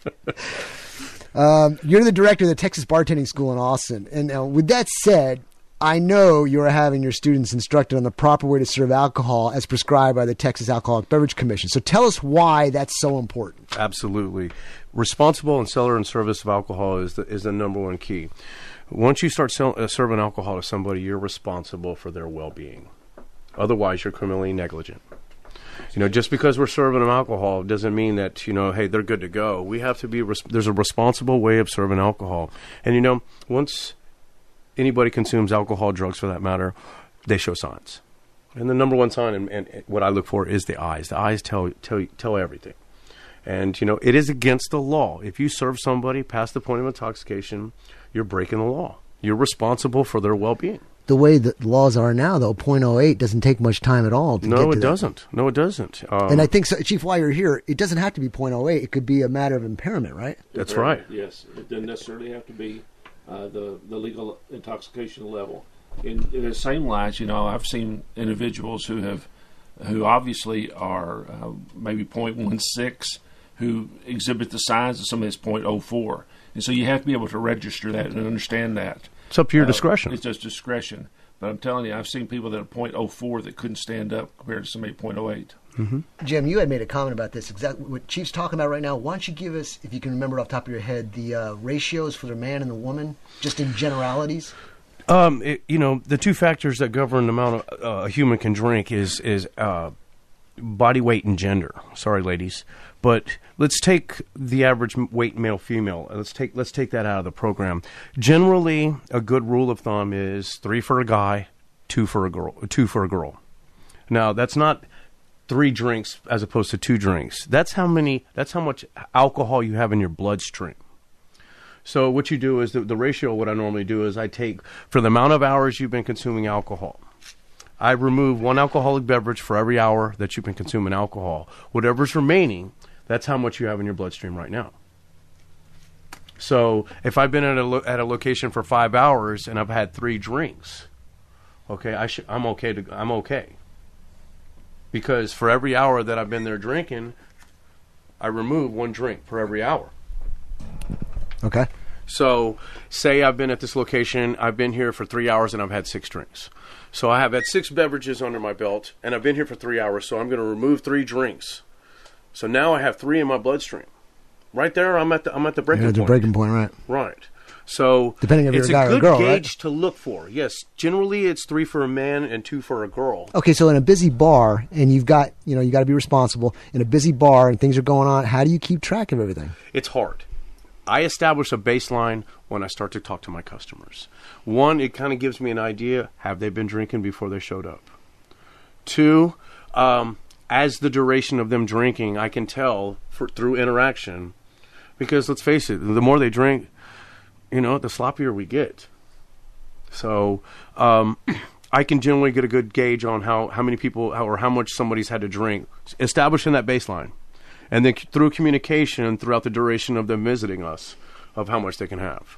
You're the director of the Texas Bartending School in Austin. And with that said, I know you are having your students instructed on the proper way to serve alcohol as prescribed by the Texas Alcoholic Beverage Commission. So tell us why that's so important. Absolutely. Responsible and seller and service of alcohol is the number one key. Once you start serving alcohol to somebody, you're responsible for their well-being. Otherwise, you're criminally negligent. Just because we're serving them alcohol doesn't mean that, hey, they're good to go. We have to be, there's a responsible way of serving alcohol. And, once anybody consumes alcohol, drugs for that matter, they show signs. And the number one sign, and what I look for, is the eyes. The eyes tell everything. And, it is against the law. If you serve somebody past the point of intoxication, you're breaking the law. You're responsible for their well-being. The way the laws are now, though, .08 doesn't take much time at all. No, it doesn't. No, it doesn't. And I think, so, Chief, while you're here, it doesn't have to be .08. It could be a matter of impairment, right? That's right. Yes. It doesn't necessarily have to be the legal intoxication level. In the same lines, I've seen individuals who obviously are maybe .16, who exhibit the signs of somebody that's .04. And so you have to be able to register that and understand that. It's up to your discretion. It's just discretion. But I'm telling you, I've seen people that are .04 that couldn't stand up compared to somebody .08. Mm-hmm. Jim, you had made a comment about this. Exactly what Chief's talking about right now. Why don't you give us, if you can remember off the top of your head, the ratios for the man and the woman, just in generalities? The two factors that govern the amount of a human can drink is body weight and gender. Sorry, ladies, but let's take the average weight male-female. Let's take that out of the program. Generally, a good rule of thumb is 3 for a guy, 2 for a girl. Now, that's not 3 drinks as opposed to 2 drinks. That's how much alcohol you have in your bloodstream. So what you do is the ratio. What I normally do is I take, for the amount of hours you've been consuming alcohol, I remove 1 alcoholic beverage for every hour that you've been consuming alcohol. Whatever's remaining, that's how much you have in your bloodstream right now. So if I've been at a location for 5 hours and I've had 3 drinks, okay, I'm okay. Because for every hour that I've been there drinking, I remove 1 drink for every hour. Okay. So say I've been at this location, I've been here for 3 hours and I've had 6 drinks. So I have had 6 beverages under my belt and I've been here for 3 hours, so I'm going to remove 3 drinks. So now I have 3 in my bloodstream. Right there, I'm at the breaking point. The breaking point, right. Right. So depending if you're a guy or a girl, it's a good gauge right? to look for. Yes, generally it's 3 for a man and 2 for a girl. Okay, so in a busy bar, and you got to be responsible in a busy bar, and things are going on. How do you keep track of everything? It's hard. I establish a baseline when I start to talk to my customers. 1, it kind of gives me an idea: have they been drinking before they showed up? 2, as the duration of them drinking, I can tell through interaction, because let's face it, the more they drink, the sloppier we get. So I can generally get a good gauge on how many people or how much somebody's had to drink, establishing that baseline. And then through communication throughout the duration of them visiting us, of how much they can have.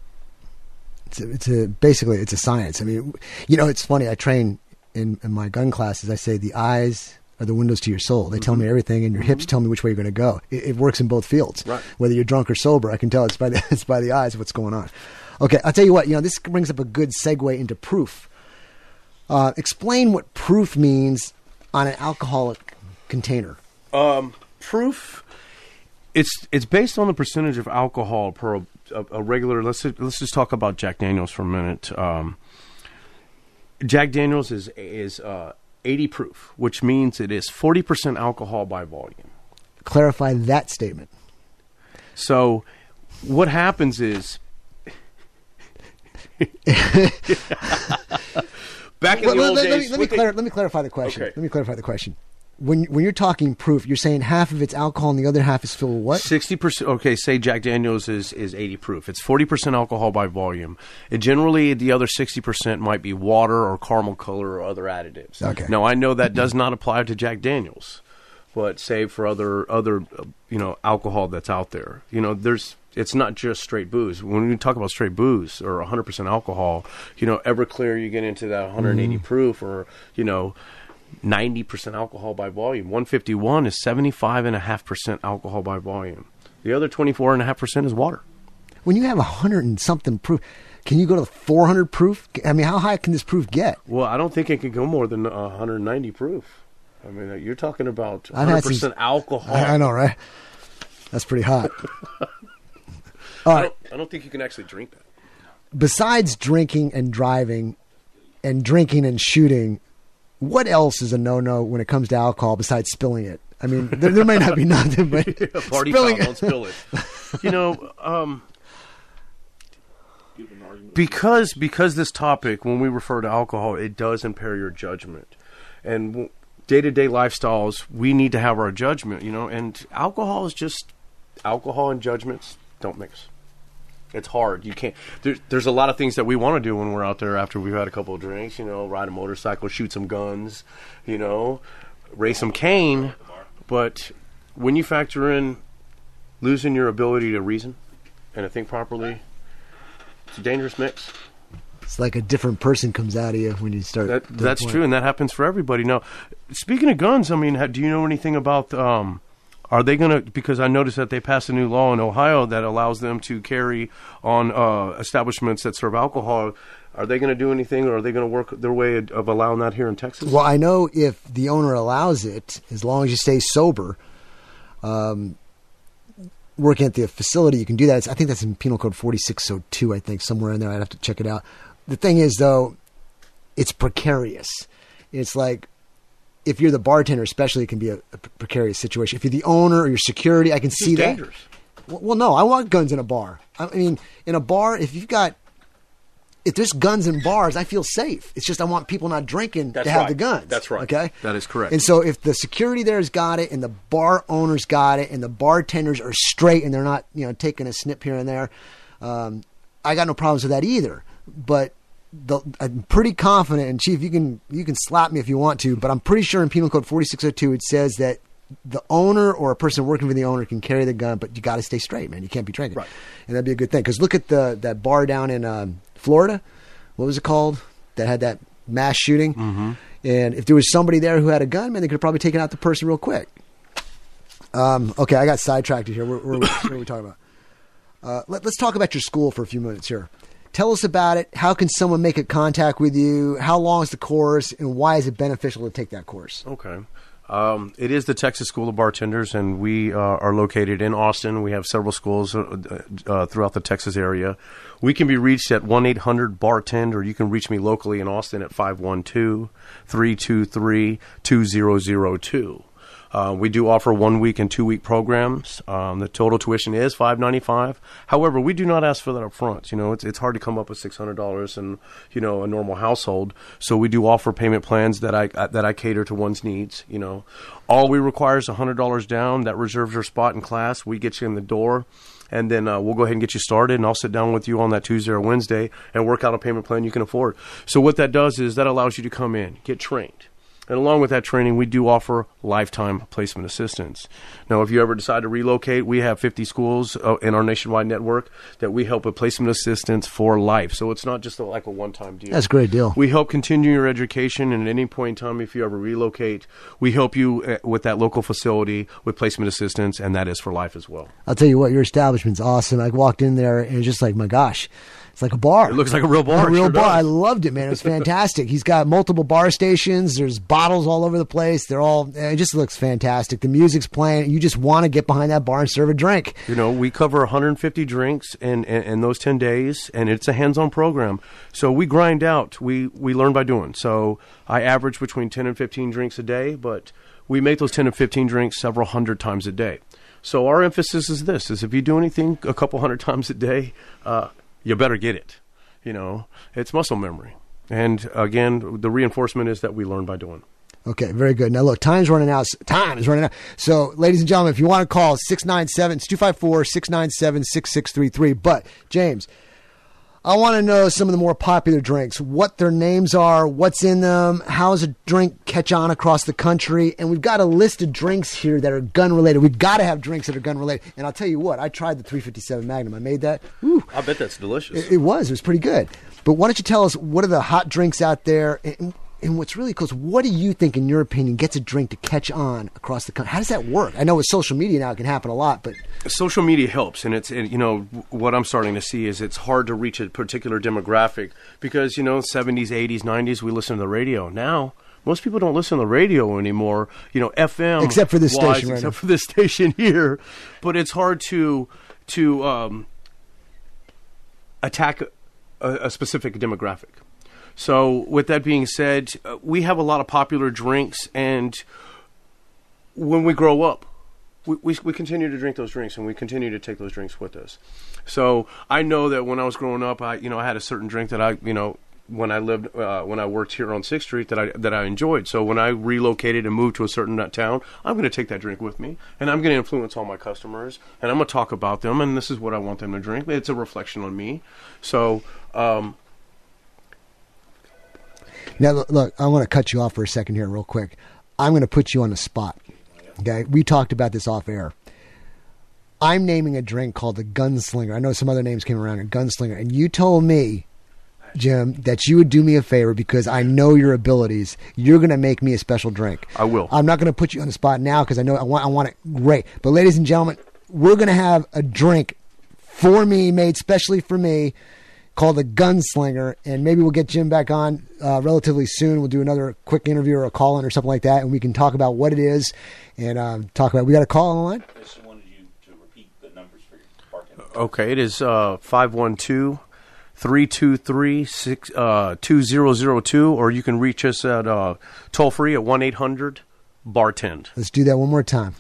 Basically it's a science. I mean, it's funny. I train in my gun classes. I say the eyes are the windows to your soul. They tell me everything, and your hips tell me which way you're going to go. It works in both fields. Right. Whether you're drunk or sober, I can tell it's by the eyes of what's going on. Okay, I'll tell you what. This brings up a good segue into proof. Explain what proof means on an alcoholic container. Proof, it's based on the percentage of alcohol per a regular. Let's just talk about Jack Daniels for a minute. Jack Daniels is 80 proof, which means it is 40% alcohol by volume. Clarify that statement. So, what happens is, back in the old days. Let me clarify the question. Okay. Let me clarify the question. When you're talking proof, you're saying half of it's alcohol and the other half is filled with what? 60%. Okay, say Jack Daniels is 80 proof. It's 40% alcohol by volume. And generally, the other 60% might be water or caramel color or other additives. Okay. Now, I know that does not apply to Jack Daniels, but say for other alcohol that's out there. It's not just straight booze. When we talk about straight booze or 100% alcohol, Everclear, you get into that 180 proof or 90% alcohol by volume. 151 is 75.5% alcohol by volume. The other 24.5% is water. When you have 100 and something proof, can you go to 400 proof? I mean, how high can this proof get? Well, I don't think it can go more than 190 proof. I mean, you're talking about 100% alcohol. I know, right? That's pretty hot. All right. I don't think you can actually drink that. Besides drinking and driving and drinking and shooting, what else is a no-no when it comes to alcohol besides spilling it? I mean, there may not be nothing, but party foul, don't spill it. Because this topic, when we refer to alcohol, it does impair your judgment. And day-to-day lifestyles, we need to have our judgment, and alcohol is just alcohol, and judgments don't mix. It's hard. You can't. There's a lot of things that we want to do when we're out there after we've had a couple of drinks. Ride a motorcycle, shoot some guns, race some cane. But when you factor in losing your ability to reason and to think properly, it's a dangerous mix. It's like a different person comes out of you when you start. That's true, and that happens for everybody. Now, speaking of guns, I mean, do you know anything about? Are they going to? Because I noticed that they passed a new law in Ohio that allows them to carry on establishments that serve alcohol. Are they going to do anything, or are they going to work their way of allowing that here in Texas? Well, I know if the owner allows it, as long as you stay sober, working at the facility, you can do that. I think that's in Penal Code 4602, I think, somewhere in there. I'd have to check it out. The thing is, though, it's precarious. It's like, if you're the bartender, especially, it can be a precarious situation. If you're the owner or your security, I can see that. Dangerous. Well, no, I want guns in a bar. I mean, in a bar, if there's guns in bars, I feel safe. It's just I want people not drinking to have the guns. That's right. Okay? That is correct. And so if the security there's got it and the bar owners got it and the bartenders are straight and they're not, taking a snip here and there, I got no problems with that either. But I'm pretty confident, and Chief, you can slap me if you want to, but I'm pretty sure in Penal Code 4602 it says that the owner or a person working for the owner can carry the gun, but you got to stay straight, man. You can't be drinking. Right. And that'd be a good thing. Because look at that bar down in Florida. What was it called? That had that mass shooting. Mm-hmm. And if there was somebody there who had a gun, man, they could have probably taken out the person real quick. Okay, I got sidetracked here. What are we talking about? Let's talk about your school for a few minutes here. Tell us about it. How can someone make a contact with you? How long is the course? And why is it beneficial to take that course? Okay. It is the Texas School of Bartenders, and we are located in Austin. We have several schools throughout the Texas area. We can be reached at 1-800-BARTEND, or you can reach me locally in Austin at 512-323-2002. We do offer 1 week and 2 week programs. The total tuition is $595. However, we do not ask for that up front. It's hard to come up with $600 in a normal household. So we do offer payment plans that I cater to one's needs. All we require is $100 down. That reserves your spot in class. We get you in the door. And then we'll go ahead and get you started, and I'll sit down with you on that Tuesday or Wednesday and work out a payment plan you can afford. So what that does is that allows you to come in, get trained. And along with that training, we do offer lifetime placement assistance. Now, if you ever decide to relocate, we have 50 schools in our nationwide network that we help with placement assistance for life. So it's not just like a one-time deal. That's a great deal. We help continue your education, and at any point in time, if you ever relocate, we help you with that local facility with placement assistance, and that is for life as well. I'll tell you what, your establishment's awesome. I walked in there, and it's just like, my gosh. It's like a bar. It looks like a real bar. A real bar. I loved it, man. It was fantastic. He's got multiple bar stations. There's bottles all over the place. It just looks fantastic. The music's playing. You just want to get behind that bar and serve a drink. We cover 150 drinks in those 10 days, and it's a hands-on program. So we grind out. We learn by doing. So I average between 10 and 15 drinks a day, but we make those 10 and 15 drinks several hundred times a day. So our emphasis is this, is if you do anything a couple hundred times a day, you better get it. It's muscle memory. And again, the reinforcement is that we learn by doing. Okay, very good. Now, look, time is running out. So, ladies and gentlemen, if you want to call, it's 254-697-6633. But, James, I want to know some of the more popular drinks, what their names are, what's in them, how does a drink catch on across the country, and we've got a list of drinks here that are gun-related. We've got to have drinks that are gun-related. And I'll tell you what, I tried the 357 Magnum. I made that. Ooh, I bet that's delicious. It was pretty good. But why don't you tell us, what are the hot drinks out there, and what's really cool is, what do you think, in your opinion, gets a drink to catch on across the country? How does that work? I know with social media now it can happen a lot, but social media helps, and what I'm starting to see is it's hard to reach a particular demographic because 70s, 80s, 90s we listen to the radio. Now most people don't listen to the radio anymore. FM, except for this station, right? Except for this station here, but it's hard to attack a specific demographic. So with that being said, we have a lot of popular drinks, and when we grow up, we continue to drink those drinks, and we continue to take those drinks with us. So I know that when I was growing up, I had a certain drink that when I lived when I worked here on 6th Street that I enjoyed. So when I relocated and moved to a certain town, I'm going to take that drink with me, and I'm going to influence all my customers, and I'm going to talk about them, and this is what I want them to drink. It's a reflection on me. So now look, I want to cut you off for a second here, real quick. I'm going to put you on the spot. Okay, we talked about this off air. I'm naming a drink called the Gunslinger. I know some other names came around, a Gunslinger, and you told me, Jim, that you would do me a favor because I know your abilities. You're going to make me a special drink. I will. I'm not going to put you on the spot now because I know I want it great. But ladies and gentlemen, we're going to have a drink for me, made specially for me, called the Gunslinger, and maybe we'll get Jim back on relatively soon. We'll do another quick interview or a call-in or something like that, and we can talk about what it is and talk about. We got a call on the line? I just wanted you to repeat the numbers for your bartender. Okay, it is 512-323-2002, or you can reach us at toll-free at 1-800-BARTEND. Let's do that one more time.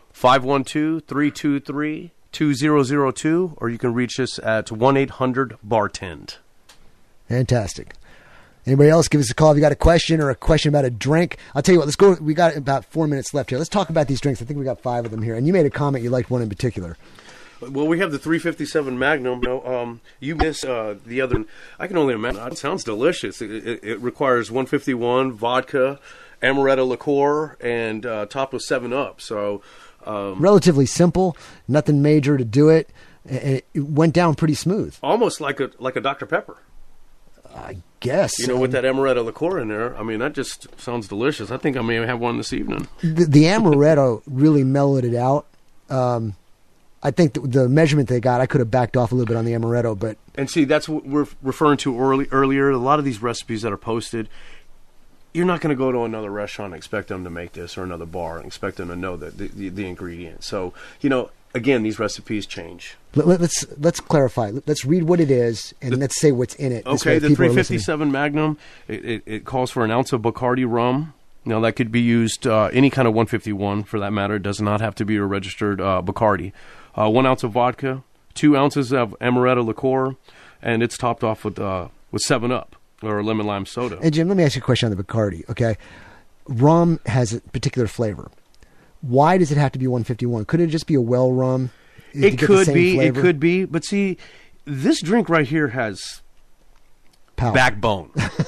512-323-2002, or you can reach us at 1-800-BARTEND. Fantastic. Anybody else, give us a call if you got a question or a question about a drink. I'll tell you what, let's go. We got about 4 minutes left here. Let's talk about these drinks. I think we got 5 of them here. And you made a comment. You liked one in particular. Well, we have the 357 Magnum. You miss the other. I can only imagine. It sounds delicious. It requires 151 vodka, amaretto liqueur, and topped with 7-Up. So relatively simple, nothing major to do it. It went down pretty smooth. Almost like a Dr. Pepper. I guess. With that amaretto liqueur in there, I mean, that just sounds delicious. I think I may have one this evening. The amaretto really mellowed it out. I think the measurement they got, I could have backed off a little bit on the amaretto, but... And see, that's what we're referring to earlier. A lot of these recipes that are posted, you're not going to go to another restaurant and expect them to make this, or another bar and expect them to know the ingredients. So, again, these recipes change. Let's clarify. Let's read what it is, and let's say what's in it. Okay, the 357 Magnum, it calls for an ounce of Bacardi rum. Now, that could be used any kind of 151, for that matter. It does not have to be a registered Bacardi. 1 ounce of vodka, 2 ounces of amaretto liqueur, and it's topped off with 7-Up or lemon lime soda. Hey, Jim, let me ask you a question on the Bacardi, okay? Rum has a particular flavor. Why does it have to be 151? Could it just be a well rum? It could be. But see, this drink right here has power. Backbone.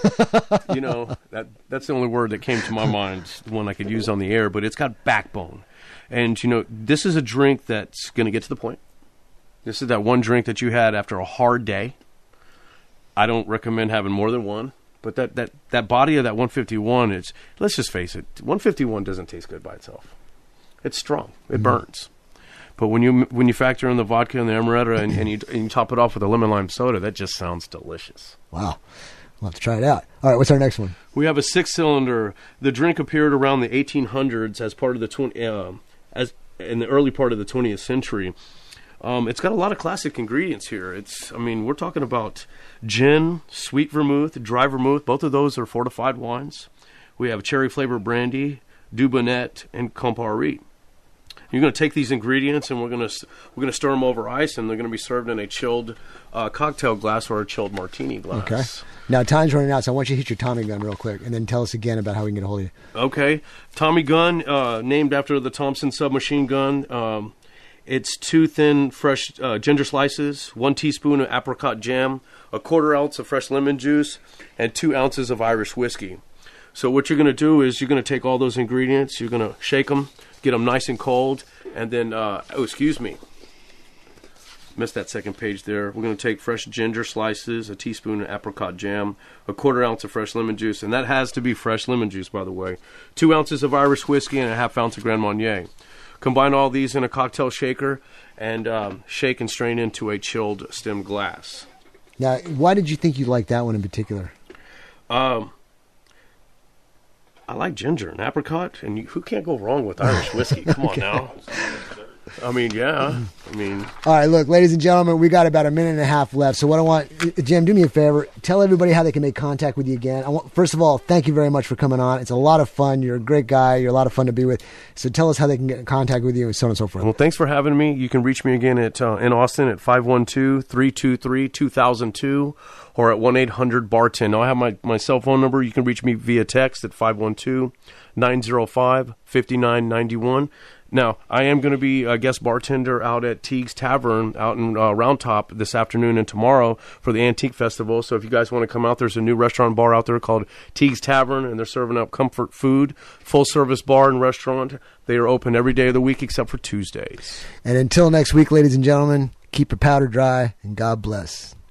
That's the only word that came to my mind, one I could use on the air, but it's got backbone. And, this is a drink that's going to get to the point. This is that one drink that you had after a hard day. I don't recommend having more than one. But that body of that 151, let's just face it, 151 doesn't taste good by itself. It's strong. It burns. But when you factor in the vodka and the amaretto and you top it off with a lemon lime soda, that just sounds delicious. Wow. We'll have to try it out. All right, what's our next one? We have a 6-cylinder. The drink appeared around the 1800s as part of the in the early part of the 20th century. It's got a lot of classic ingredients here. We're talking about gin, sweet vermouth, dry vermouth. Both of those are fortified wines. We have cherry flavored brandy, Dubonnet, and Campari. You're going to take these ingredients and we're going to stir them over ice, and they're going to be served in a chilled cocktail glass or a chilled martini glass. Okay. Now, time's running out, so I want you to hit your Tommy gun real quick, and then tell us again about how we can get a hold of you. Okay. Tommy gun, named after the Thompson submachine gun. It's 2 thin, fresh ginger slices, 1 teaspoon of apricot jam, a 1/4 ounce of fresh lemon juice, and 2 ounces of Irish whiskey. So what you're going to do is you're going to take all those ingredients, you're going to shake them, get them nice and cold, and then, missed that second page there. We're going to take fresh ginger slices, a teaspoon of apricot jam, a 1/4 ounce of fresh lemon juice, and that has to be fresh lemon juice, by the way, 2 ounces of Irish whiskey, and a 1/2 ounce of Grand Marnier. Combine all these in a cocktail shaker and shake and strain into a chilled stem glass. Now, why did you think you liked that one in particular? I like ginger and apricot, and who can't go wrong with Irish whiskey? Come on now. I mean, yeah. I mean, All right, look, ladies and gentlemen, we got about a minute and a half left. So what I want, Jim, do me a favor. Tell everybody how they can make contact with you again. First of all, thank you very much for coming on. It's a lot of fun. You're a great guy. You're a lot of fun to be with. So tell us how they can get in contact with you and so on and so forth. well, thanks for having me. You can reach me again at in Austin at 512-323-2002 or at 1-800-BARTEN. Now, I have my cell phone number. You can reach me via text at 512-905-5991. Now, I am going to be a guest bartender out at Teague's Tavern out in Round Top this afternoon and tomorrow for the Antique Festival. So if you guys want to come out, there's a new restaurant bar out there called Teague's Tavern, and they're serving up comfort food, full-service bar and restaurant. They are open every day of the week except for Tuesdays. And until next week, ladies and gentlemen, keep your powder dry and God bless.